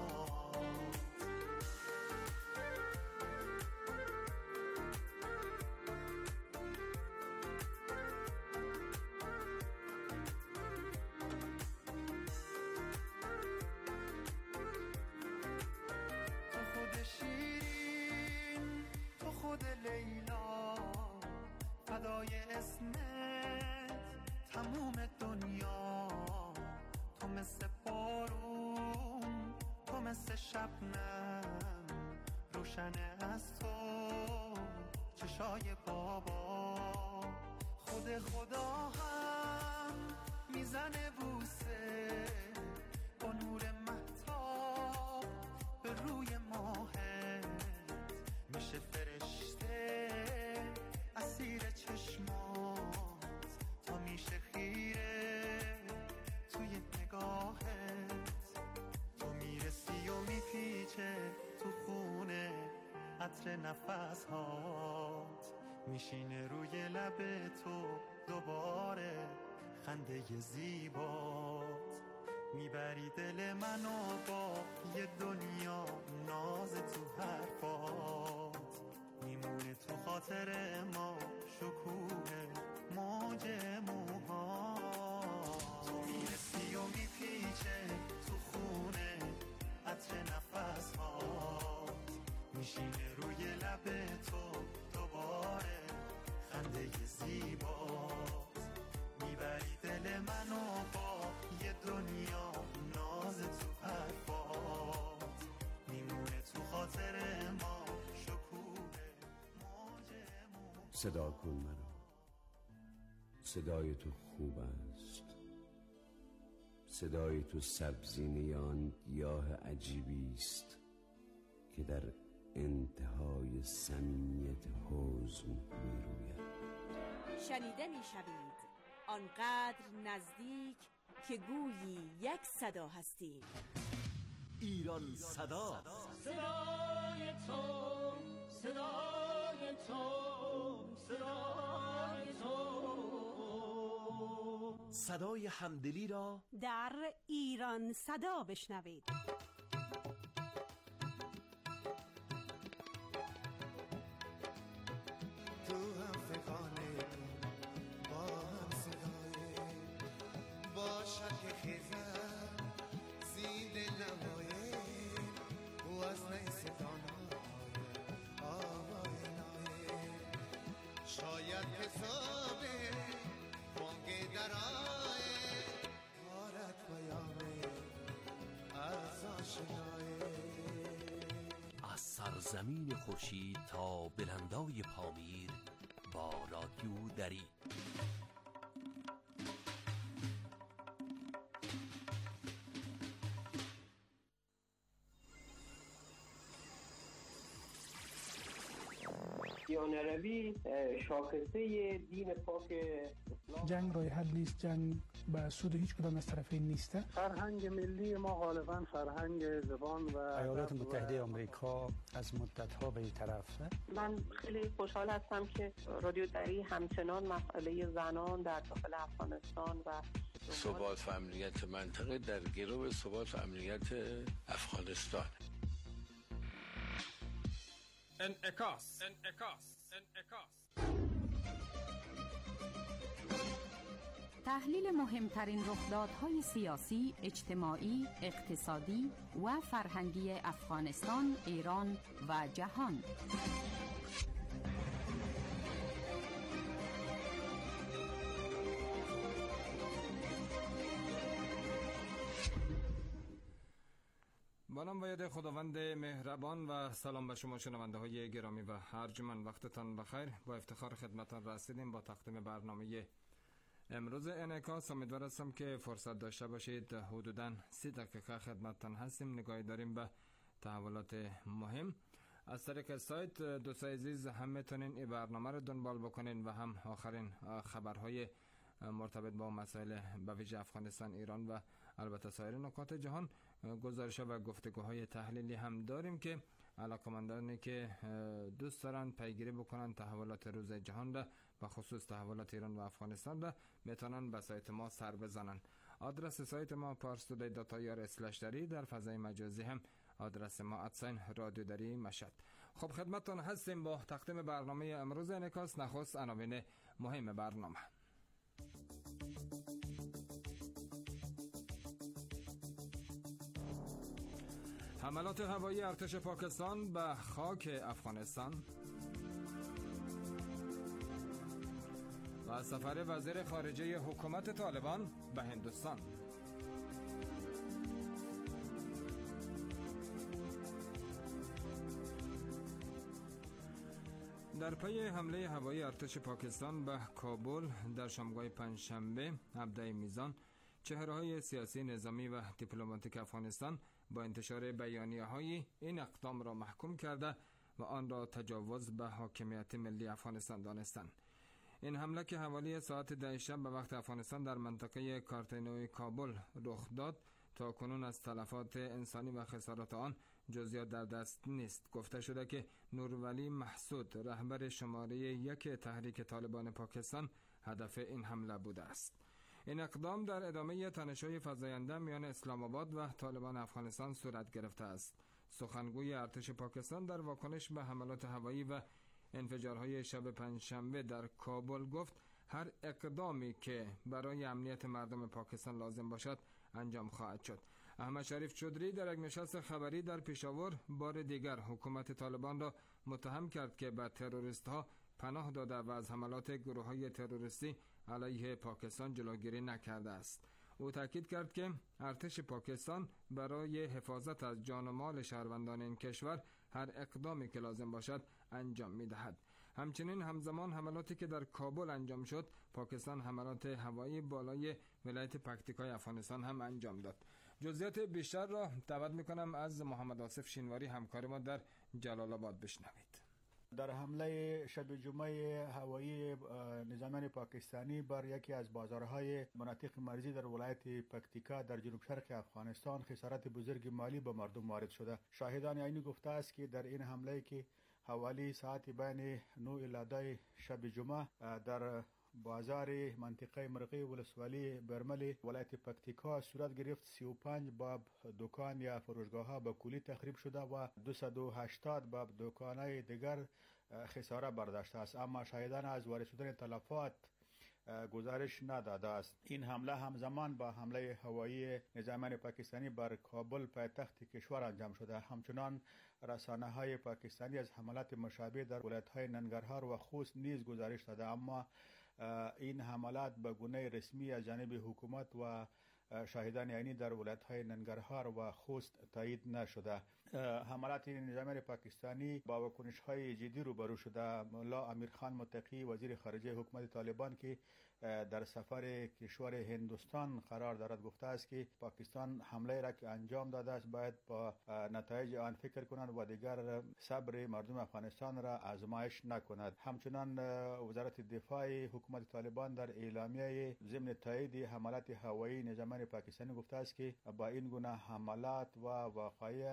لیلا فدای اسمت تموم دنیا، تو مثل بارون تو مثل شبنم، روشنه از تو چشای بابا. خود خدا هم میزنه بوسه با نور مهتاب به روی ماهت، میشه فرشته اسیر چشمات، تا میشه خیره توی نگاهت. تو میرسی و میپیچه تو خونه عطر نفس هات، میشینه روی لب تو دوباره خنده زیبات. میبری دل منو با یه دنیا ناز تو حرفات، میمونه تو خاطر ما شکوه موج موهات. تو میرسی و میپیچه تو خونه عطر نفس هات، میشینه روی لب تو دوباره خنده زیبات. میبری دل منو با یه دنیا ناز تو حرفات، میمونه تو خاطر ما شکوه موج موهات. صدا کن مرا، صدای تو خوب است، صدای تو سبزینه آن گیاه عجیبی است که در انتهای صمیمیت حزن میروید. شنیده میشوید آنقدر نزدیک که گویی یک صدا هستیم. ایران صدا، صدای تو صدای تو صدای تو، صدای همدلی را در ایران صدا بشنوید. تو هم فکانه با هم صدای باشد که خیزن زید نمایه و از نیستان آوای نایه. شاید حسابه بانگ درائه آرد پیامه از آشنایه. از سرزمین خورشید تا بلندای پامیر با رادیو دری. دیانروی شاخصه دین پاک اسلام. جنگ راه حل نیست، جنگ به سود هیچ کدام از طرفین نیست. فرهنگ ملی ما غالبا فرهنگ زبان و ایالات متحده آمریکا از مدت‌ها به این طرف. من خیلی خوشحال هستم که رادیو دری همچنان مسئله زنان در داخل افغانستان و ثبات و امنیت منطقه در گرو ثبات و امنیت افغانستان. انعکاس انعکاس انعکاس تحلیل مهمترین رخدادهای سیاسی، اجتماعی، اقتصادی و فرهنگی افغانستان، ایران و جهان. با نام و یاد خداوند مهربان و سلام به شما شنونده های گرامی و ارجمند، وقتتان بخیر. با افتخار خدمتان رسیدیم با تقدیم برنامه امروز انعکاس. امیدوار هستم که فرصت داشته باشید. حدوداً سی دقیقه خدمتتان هستیم. نگاهی داریم به تحولات مهم از طریق سایت. دوستای عزیز هم میتونین این برنامه رو دنبال بکنین و هم آخرین خبرهای مرتبط با مسائل به ویژه افغانستان، ایران و البته سایر نقاط جهان، گزارش و گفتگوهای تحلیلی هم داریم که علاقمندانی که دوست دارن پیگیری بکنن تحولات روز جهان را، به خصوص تحولات ایران و افغانستان را، میتونن به سایت ما سر بزنن. آدرس سایت ما پارس تودی دات آی آر اسلش دری، در فضای مجازی هم آدرس ما ادساین رادیو دری مشهد. خب خدمتتون هستیم با تقدیم برنامه امروز انعکاس. نخست عناوین مهم برنامه. حملات هوایی ارتش پاکستان به خاک افغانستان و سفر وزیر خارجه حکومت طالبان به هندوستان. در پی حمله هوایی ارتش پاکستان به کابل در شامگاه پنجشنبه هفده میزان، چهره‌های سیاسی، نظامی و دیپلماتیک افغانستان با انتشار بیانیه‌های این اقدام را محکوم کرده و آن را تجاوز به حاکمیت ملی افغانستان دانستند. این حمله که حوالی ساعت ده شب به وقت افغانستان در منطقه کارتینوی کابل رخ داد، تا کنون از تلفات انسانی و خسارات آن جزئیات در دست نیست. گفته شده که نورولی محسود، رهبر شماره یک تحریک طالبان پاکستان، هدف این حمله بوده است. این اقدام در ادامه تنش‌های فزاینده میان اسلام آباد و طالبان افغانستان صورت گرفته است. سخنگوی ارتش پاکستان در واکنش به حملات هوایی و انفجارهای شب پنجشنبه در کابل گفت هر اقدامی که برای امنیت مردم پاکستان لازم باشد انجام خواهد شد. احمد شریف چودری در یک نشست خبری در پشاور بار دیگر حکومت طالبان را متهم کرد که به تروریست‌ها پناه داده و از حملات گروه‌های تروریستی علیه پاکستان جلوگیری نکرده است. او تاکید کرد که ارتش پاکستان برای حفاظت از جان و مال شهروندان این کشور هر اقدامی که لازم باشد انجام می‌دهد. همچنین همزمان حملاتی که در کابل انجام شد، پاکستان حملات هوایی بالای ولایت پکتیکای افغانستان هم انجام داد. جزئیات بیشتر را دعوت می‌کنم از محمد آصف شینواری همکار ما در جلال آباد بشنوید. در حمله شب جمعه هوایی نظامیان پاکستانی بر یکی از بازارهای مناطق مرزی در ولایت پکتیکا در جنوب شرق افغانستان خسارت بزرگ مالی به مردم وارد شده. شاهدان عینی گفته است که در این حمله که حوالی ساعت بین نه الی ده شب جمعه در بازار منطقه مرغی ولسوالی برمل ولایت پکتیکا صورت گرفت، سی و پنج باب دکان یا فروشگاه ها به کلی تخریب شده و دویست و هشتاد باب دکان های دیگر خساره برداشته است، اما شاهدان از وارد شدن تلفات گزارش نداده است. این حمله همزمان با حمله هوایی نظامیان پاکستانی بر کابل پایتخت کشور انجام شده. همچنان رسانه های پاکستانی از حملات مشابه در ولایت های ننگرهار و خوست نیز گزارش داده، اما این حملات به گونه رسمی از جانب حکومت و شاهدان عینی در ولایت‌های ننگرهار و خوست تایید نشده. حملات نظامیان پاکستانی با واکنش‌های جدی روبرو شده. ملا امیرخان متقی وزیر خارجه حکومت طالبان که در سفر کشور هندوستان قرار دارد گفته است که پاکستان حمله را که انجام داده است باید با نتایج آن فکر کنند و دیگر صبر مردم افغانستان را آزمایش نکند. همچنان وزارت دفاع حکومت طالبان در اعلامیه ضمن تایید حملات هوایی نظامیان پاکستانی گفته است که با این گونه حملات و وقایع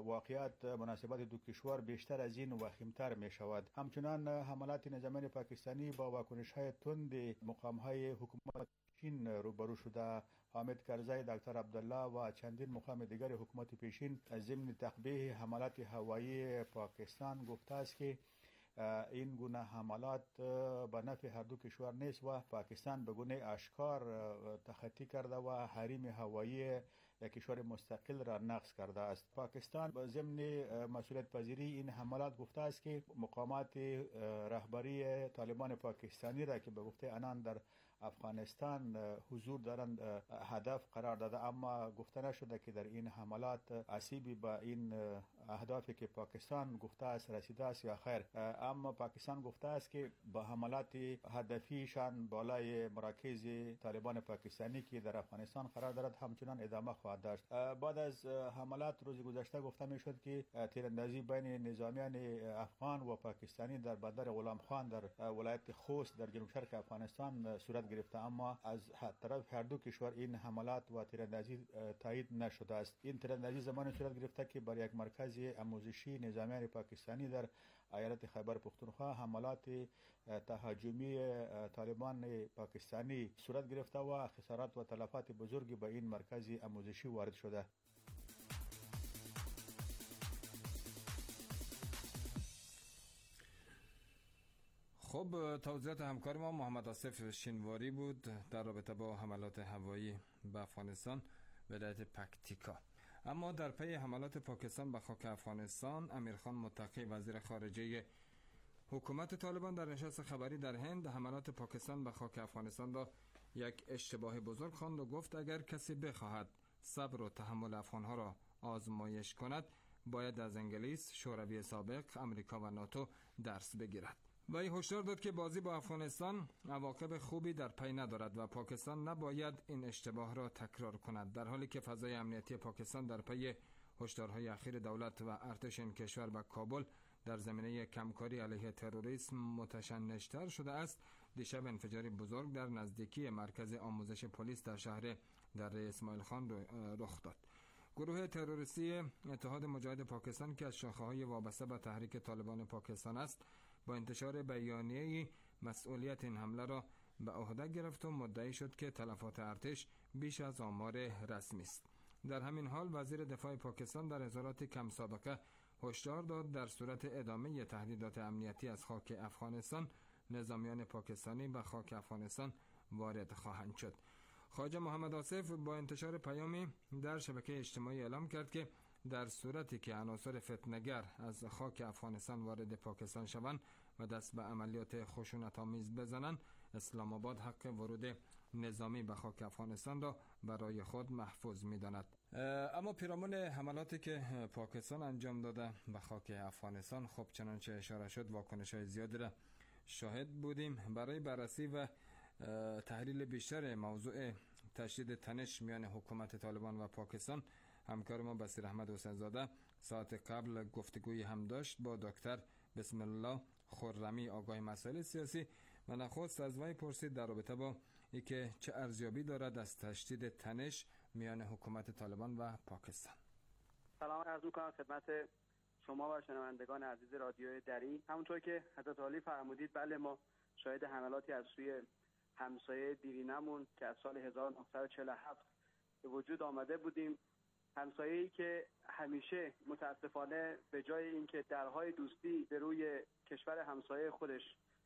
واقعیت مناسبات دو کشور بیشتر از این وخیمتر می شود. همچنان حملات نظامیان پاکستانی با واکنش های تند مقام های حکومت چین روبرو شده. حامد کرزی، دکتر عبدالله و چندین مقام دیگر حکومت پیشین ضمن تقبیح حملات هوایی پاکستان گفته است که این گونه حملات به نفع هر دو کشور نیست و پاکستان به گونه اشکار تخطی کرده و حریم هوایی یک کشور مستقل را نقض کرده است. پاکستان به ضمن مسئولیت پذیری این حملات گفته است که مقامات رهبری طالبان پاکستانی را که به گفته آنان در افغانستان حضور دارند هدف قرار داده، اما گفته نشده که در این حملات آسیبی به این اهدافی که پاکستان گفته است رسیده است یا خیر. اما پاکستان گفته است که با حملات هدفیشان بالای مراکز طالبان پاکستانی که در افغانستان قرار دارد همچنان ادامه خواهد داشت. بعد از حملات روز گذشته گفته میشد که تیراندازی بین نظامیان افغان و پاکستانی در بندر غلام خان در ولایت خوست در جنوب شرق افغانستان صورت گرفته، اما از طرف هر دو کشور این حملات و تیراندازی تایید نشده است. این تیراندازی زمان صورت گرفته که بر یک مرکز آموزشی نظامیان پاکستانی در ایالت خیبر پختونخوا حملات تهاجمی طالبان پاکستانی صورت گرفته و خسارات و تلفات بزرگی به این مرکز آموزشی وارد شده. خب، توضیحات همکار ما محمد آصف شینواری بود در رابطه با حملات هوایی به افغانستان ولایت پکتیکا. اما در پی حملات پاکستان به خاک افغانستان، امیرخان متقی وزیر خارجه حکومت طالبان در نشست خبری در هند حملات پاکستان به خاک افغانستان را یک اشتباه بزرگ خواند و گفت اگر کسی بخواهد صبر و تحمل افغانها را آزمایش کند باید از انگلیس، شوروی سابق، امریکا و ناتو درس بگیرد. وی هشدار داد که بازی با افغانستان عواقب خوبی در پی ندارد و پاکستان نباید این اشتباه را تکرار کند، در حالی که فضای امنیتی پاکستان در پی هشدارهای اخیر دولت و ارتش این کشور به کابل در زمینه کمکاری علیه تروریسم متشنج‌تر شده است. دیشب انفجاری بزرگ در نزدیکی مرکز آموزش پلیس در شهر دره اسماعیل خان رخ داد. گروه تروریستی اتحاد مجاهد پاکستان که از شاخه‌های وابسته به تحریک طالبان پاکستان است، با انتشار بیانیه‌ای مسئولیت این حمله را به عهده گرفت و مدعی شد که تلفات ارتش بیش از آمار رسمی است. در همین حال وزیر دفاع پاکستان در اظهارات کم سابقه هشدار داد در صورت ادامه تهدیدات امنیتی از خاک افغانستان، نظامیان پاکستانی به خاک افغانستان وارد خواهند شد. خواجه محمد آصف با انتشار پیامی در شبکه اجتماعی اعلام کرد که در صورتی که عناصر فتنه‌گر از خاک افغانستان وارد پاکستان شوند و دست به عملیات خشونت‌آمیز بزنند، اسلام آباد حق ورود نظامی به خاک افغانستان را برای خود محفوظ می‌داند. اما پیرامون حملاتی که پاکستان انجام داده به خاک افغانستان، خب چنانچه اشاره شد واکنش‌های زیادی را شاهد بودیم. برای بررسی و تحلیل بیشتر موضوع تشدید تنش میان حکومت طالبان و پاکستان، همکار ما بصیر احمد حسین زاده ساعت قبل گفتگوی هم داشت با دکتر بسم الله خرمی، آگاه مسائل سیاسی، و نخست از وی پرسید در رابطه با اینکه چه ارزیابی دارد از تشدید تنش میان حکومت طالبان و پاکستان. سلام عرض می‌کنم خدمت شما و شنوندگان عزیز رادیو دری. همونطور که حضرت عالی فرمودید، بله ما شاهد حملاتی از سوی همسایه دیرینمون که از سال هزار و نهصد و چهل و هفت به وجود آمده بودیم، همسایه‌ای که همیشه متاسفانه به جای اینکه درهای دوستی به روی کشور همسایه خودش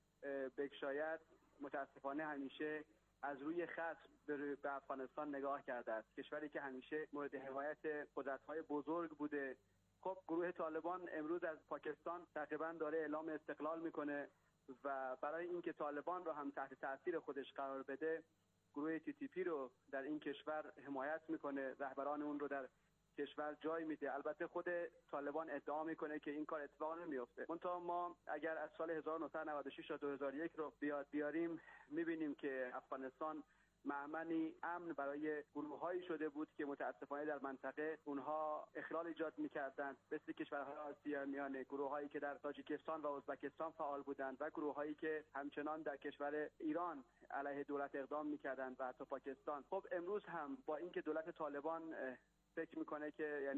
بگشاید، متاسفانه همیشه از روی خصم به افغانستان نگاه کرده است. کشوری که همیشه مورد حمایت قدرت‌های بزرگ بوده. خب گروه طالبان امروز از پاکستان تقریبا داره اعلام استقلال میکنه و برای اینکه طالبان رو هم تحت تاثیر خودش قرار بده، گروه تی تی پی رو در این کشور حمایت میکنه، رهبران اون رو در کشور جای میده. البته خود طالبان ادعا میکنه که این کار اتفاق نمیفته. منتها ما اگر از سال هزار و نهصد و نود و شش تا دو هزار و یک رو بیاد بیاریم، میبینیم که افغانستان مأمنی امن برای گروه‌هایی شده بود که متاسفانه در منطقه اونها اخلال ایجاد می‌کردند، مثل کشورهای آسیا میانه، گروه‌هایی که در تاجیکستان و ازبکستان فعال بودند و گروه‌هایی که همچنان در کشور ایران علیه دولت اقدام می‌کردند و حتی پاکستان. خب امروز هم با اینکه دولت طالبان فکر می‌کنه که یعنی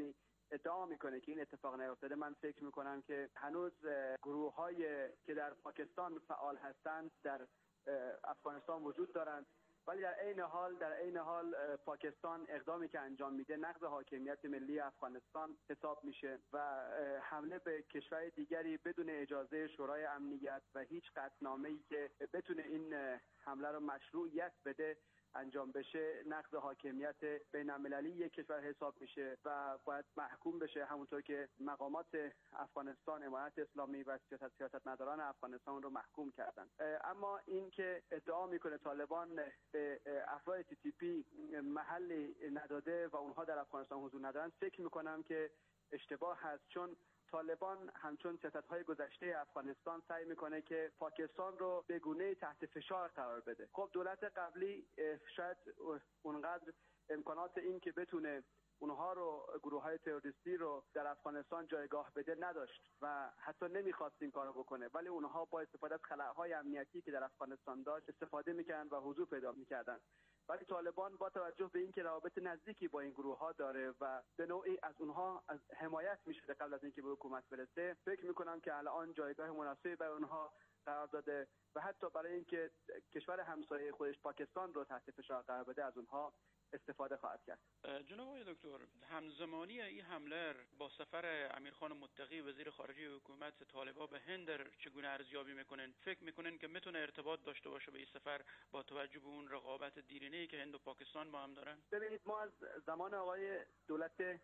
ادعا میکنه که این اتفاق نیفتاده، من فکر میکنم که هنوز گروه های که در پاکستان فعال هستند در افغانستان وجود دارند، ولی در عین حال در عین حال پاکستان اقدامی که انجام میده نقض حاکمیت ملی افغانستان حساب میشه و حمله به کشور دیگری بدون اجازه شورای امنیت و هیچ قطعنامه‌ای که بتونه این حمله رو مشروعیت بده انجام بشه نقض حاکمیت بین المللی یک کشور حساب میشه و باید محکوم بشه، همونطور که مقامات افغانستان، امارت اسلامی و سیاست سیاستمداران افغانستان رو محکوم کردن. اما این که ادعا میکنه طالبان به افراد تی تی پی محلی نداده و اونها در افغانستان حضور ندارن، فکر میکنم که اشتباه هست، چون طالبان همچون سیاست‌های گذشته افغانستان سعی میکنه که پاکستان رو به گونه‌ای تحت فشار قرار بده. خب دولت قبلی شاید اونقدر امکانات این که بتونه اونها رو، گروه‌های تروریستی رو در افغانستان جایگاه بده نداشت و حتی نمیخواست این کارو بکنه، ولی اونها با استفاده از خلاهای امنیتی که در افغانستان داشت استفاده میکردن و حضور پیدا میکردن. ولی طالبان با توجه به اینکه روابط نزدیکی با این گروه ها داره و به نوعی از اونها از حمایت میشه قبل از اینکه به حکومت برسه، فکر میکنم که الان جایگاه مناسبی برای اونها قرار داده و حتی برای اینکه کشور همسایه خودش پاکستان رو تحت فشار قرار بده از اونها استفاده خواهد کرد. جناب آقای دکتر، همزمانی این حمله با سفر امیرخان متقی وزیر خارجه حکومت طالبان به هند چگونه ارزیابی میکنن؟ فکر میکنن که میتونه ارتباط داشته باشه به این سفر با توجه به اون رقابت دیرینه‌ای که هند و پاکستان با هم دارن؟ ببینید، ما از زمان آقای دولت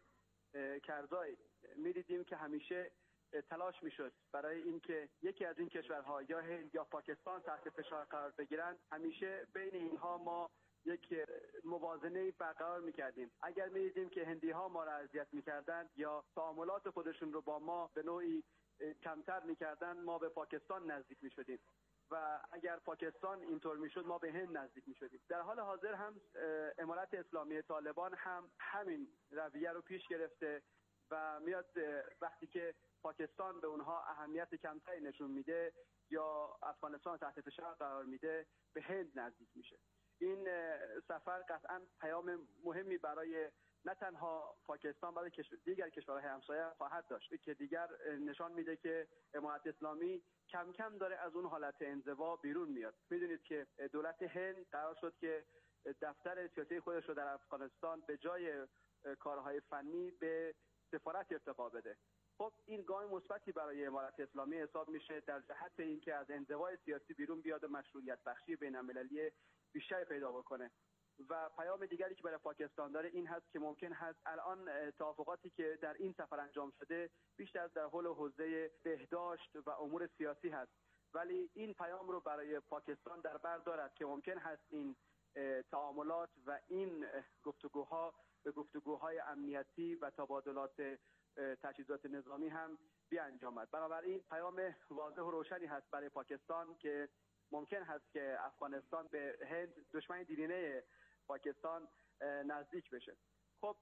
کرزای می‌دیدیم که همیشه تلاش میشد برای اینکه یکی از این کشورها یا هند یا پاکستان تحت فشار قرار بگیرن. همیشه بین اینها ما یک موازنه برقرار میکردیم. اگر میدیدیم که هندی ها ما را اذیت میکردن یا تعاملات خودشون رو با ما به نوعی کمتر میکردن، ما به پاکستان نزدیک میشدیم و اگر پاکستان اینطور میشد ما به هند نزدیک میشدیم. در حال حاضر هم امارت اسلامی طالبان هم همین رویه رو پیش گرفته و میاد وقتی که پاکستان به اونها اهمیت کمتری نشون میده یا افغانستان تحت فشار قرار میده، به هند نزدیک میشه. این سفر قطعا پیام مهمی برای نه تنها پاکستان بلکه کشور دیگر کشورهای همسایه خواهد داشت که دیگر نشان میده که امارت اسلامی کم کم داره از اون حالت انزوا بیرون میاد. میدونید که دولت هند قرار شد که دفتر سیاسی خودش رو در افغانستان به جای کارهای فنی به سفارت ارتقا بده. خب این گام مثبتی برای امارت اسلامی حساب میشه در جهت اینکه از انزوای سیاسی بیرون بیاد و مشروعیت بخشی بین‌المللی بیشتر پیدا بکنه. و پیام دیگری که برای پاکستان داره این هست که ممکن هست الان توافقاتی که در این سفر انجام شده بیشتر از در حول حوزه بهداشت و امور سیاسی هست، ولی این پیام رو برای پاکستان در بر دارد که ممکن هست این تعاملات و این گفتگوها به گفتگوهای امنیتی و تبادلات تجهیزات نظامی هم بیانجامد. بنابراین پیام واضح و روشنی هست برای پاکستان که ممکن هست که افغانستان به هند، دشمن دیرینه پاکستان، نزدیک بشه. خب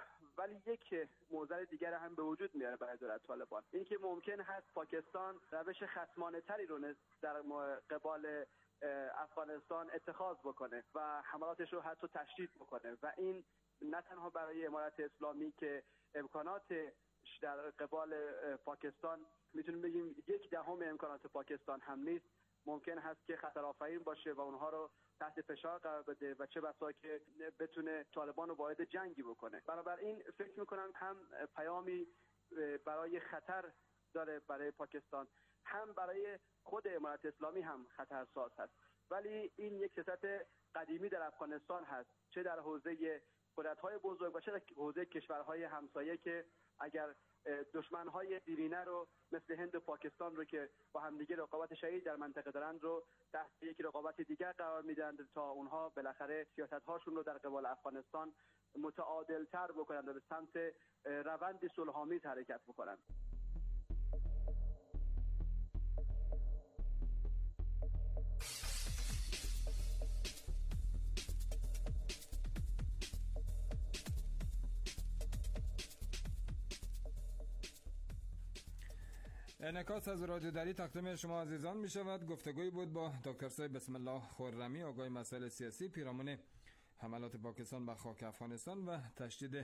ولی یک موضوع دیگر هم به وجود میاره برای دولت طالبان، این که ممکن هست پاکستان روش خصمانه تری رو در قبال افغانستان اتخاذ بکنه و حملاتش رو حتی تشدید بکنه و این نه تنها برای امارت اسلامی که امکانات در قبال پاکستان میتونیم بگیم یک دهم امکانات پاکستان هم نیست، ممکن هست که خطرآفرین باشه و اونها رو تحت فشار قرار بده و چه بسا که بتونه طالبان رو وارد جنگی بکنه. بنابراین فکر میکنم هم پیامی برای خطر داره برای پاکستان، هم برای خود امارت اسلامی هم خطرساز هست. ولی این یک سیاست قدیمی در افغانستان هست، چه در حوزه قدرت‌های بزرگ و چه در حوزه کشورهای همسایه که اگر دشمن‌های دیرینه رو مثل هند و پاکستان رو که با همدیگه رقابت شدید در منطقه دارند رو تحت یک رقابت دیگر قرار میدن تا اونها بالاخره سیاست‌هاشون رو در قبال افغانستان متعادل‌تر بکنند و به سمت روند صلح‌آمیز حرکت بکنند. انعکاس از رادیو دری تقدیم شما عزیزان می شود. گفتگوی بود با دکتر سید بسم الله خرمی، آگاه مسائل سیاسی، پیرامون حملات پاکستان به خاک افغانستان و تشدید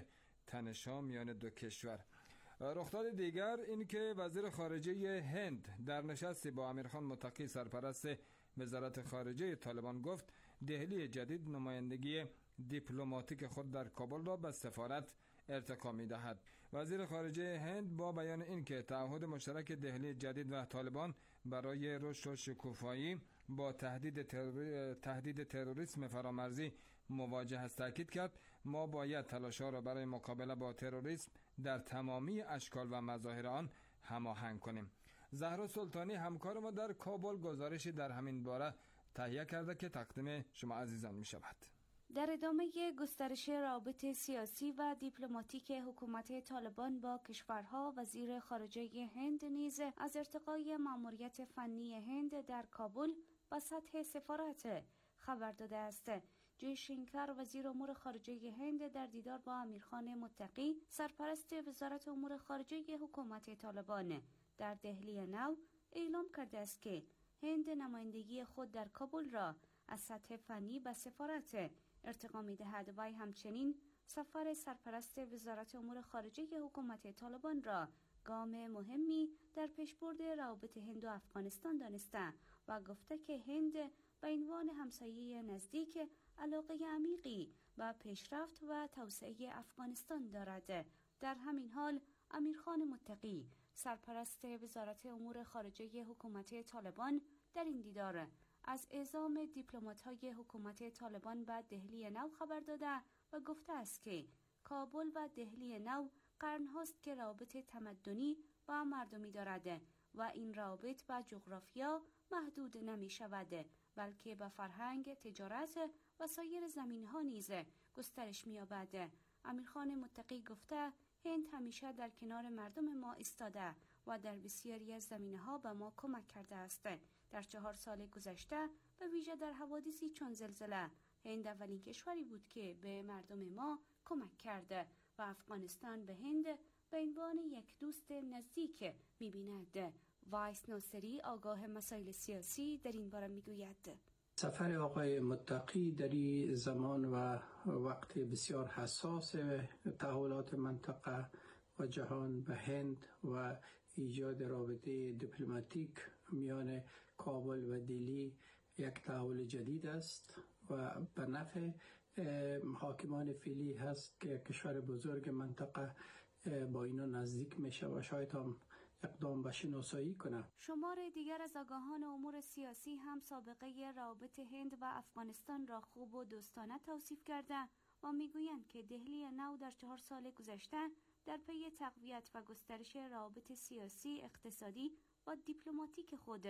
تنش‌ها میان دو کشور. رخداد دیگر این که وزیر خارجه هند در نشستی با امیرخان متقی سرپرست وزارت خارجه طالبان گفت دهلی جدید نمایندگی دیپلماتیک خود در کابل را به سفارت ارتقا می‌دهد. وزیر خارجه هند با بیان اینکه تعهد مشترک دهلی جدید و طالبان برای رشد و شکوفایی با تهدید ترور... تهدید تروریسم فرامرزی مواجه است تاکید کرد ما باید تلاش‌ها را برای مقابله با تروریسم در تمامی اشکال و مظاهر آن هماهنگ کنیم. زهرا سلطانی همکار ما در کابل گزارشی در همین باره تهیه کرده که تقدیم شما عزیزان می شود. در ادامه گسترش روابط سیاسی و دیپلماتیک حکومت طالبان با کشورها، وزیر خارجه هند نیز از ارتقای ماموریت فنی هند در کابل به سطح سفارت خبر داده است. جی شنکر وزیر امور خارجه هند در دیدار با امیرخان متقی سرپرست وزارت امور خارجه حکومت طالبان در دهلی نو اعلام کرده است که هند نمایندگی خود در کابل را از سطح فنی به سفارت ارتقا می‌دهد و همچنین سفر سرپرست وزارت امور خارجه حکومت طالبان را گام مهمی در پیشبرد روابط هند و افغانستان دانسته و گفته که هند به عنوان همسایه نزدیک علاقه عمیقی به پیشرفت و توسعه افغانستان دارد. در همین حال امیرخان متقی سرپرست وزارت امور خارجه حکومت طالبان در این دیدار از اعزام دیپلمات‌های حکومت طالبان به دهلی نو خبر داده و گفته است که کابل و دهلی نو قرن‌هاست که روابط تمدنی و مردمی دارد و این روابط به جغرافیا محدود نمی شود بلکه به فرهنگ، تجارت و سایر زمینه‌ها نیز گسترش می‌یابد. امیرخان متقی گفته هند همیشه در کنار مردم ما ایستاده و در بسیاری از زمینه‌ها به ما کمک کرده است. در چهار سال گذشته به ویژه در حوادثی چون زلزله هند اولین کشوری بود که به مردم ما کمک کرد و افغانستان به هند به عنوان یک دوست نزدیک می‌بیند. وایس ناصری آگاه مسائل سیاسی در این باره می‌گوید سفر آقای متقی در این زمان و وقت بسیار حساس تحولات منطقه و جهان به هند و ایجاد رابطه دیپلماتیک میان کابل و دهلی یک تحول جدید است و به نفع حاکمان فعلی هست که کشور بزرگ منطقه با اینا نزدیک میشه و شاید هم اقدام به شناسایی کنه. شمار دیگر از آگاهان امور سیاسی هم سابقه روابط هند و افغانستان را خوب و دوستانه توصیف کرده و میگویند که دهلی نو در چهار سال گذشته در پی تقویت و گسترش روابط سیاسی، اقتصادی و دیپلماتیک خود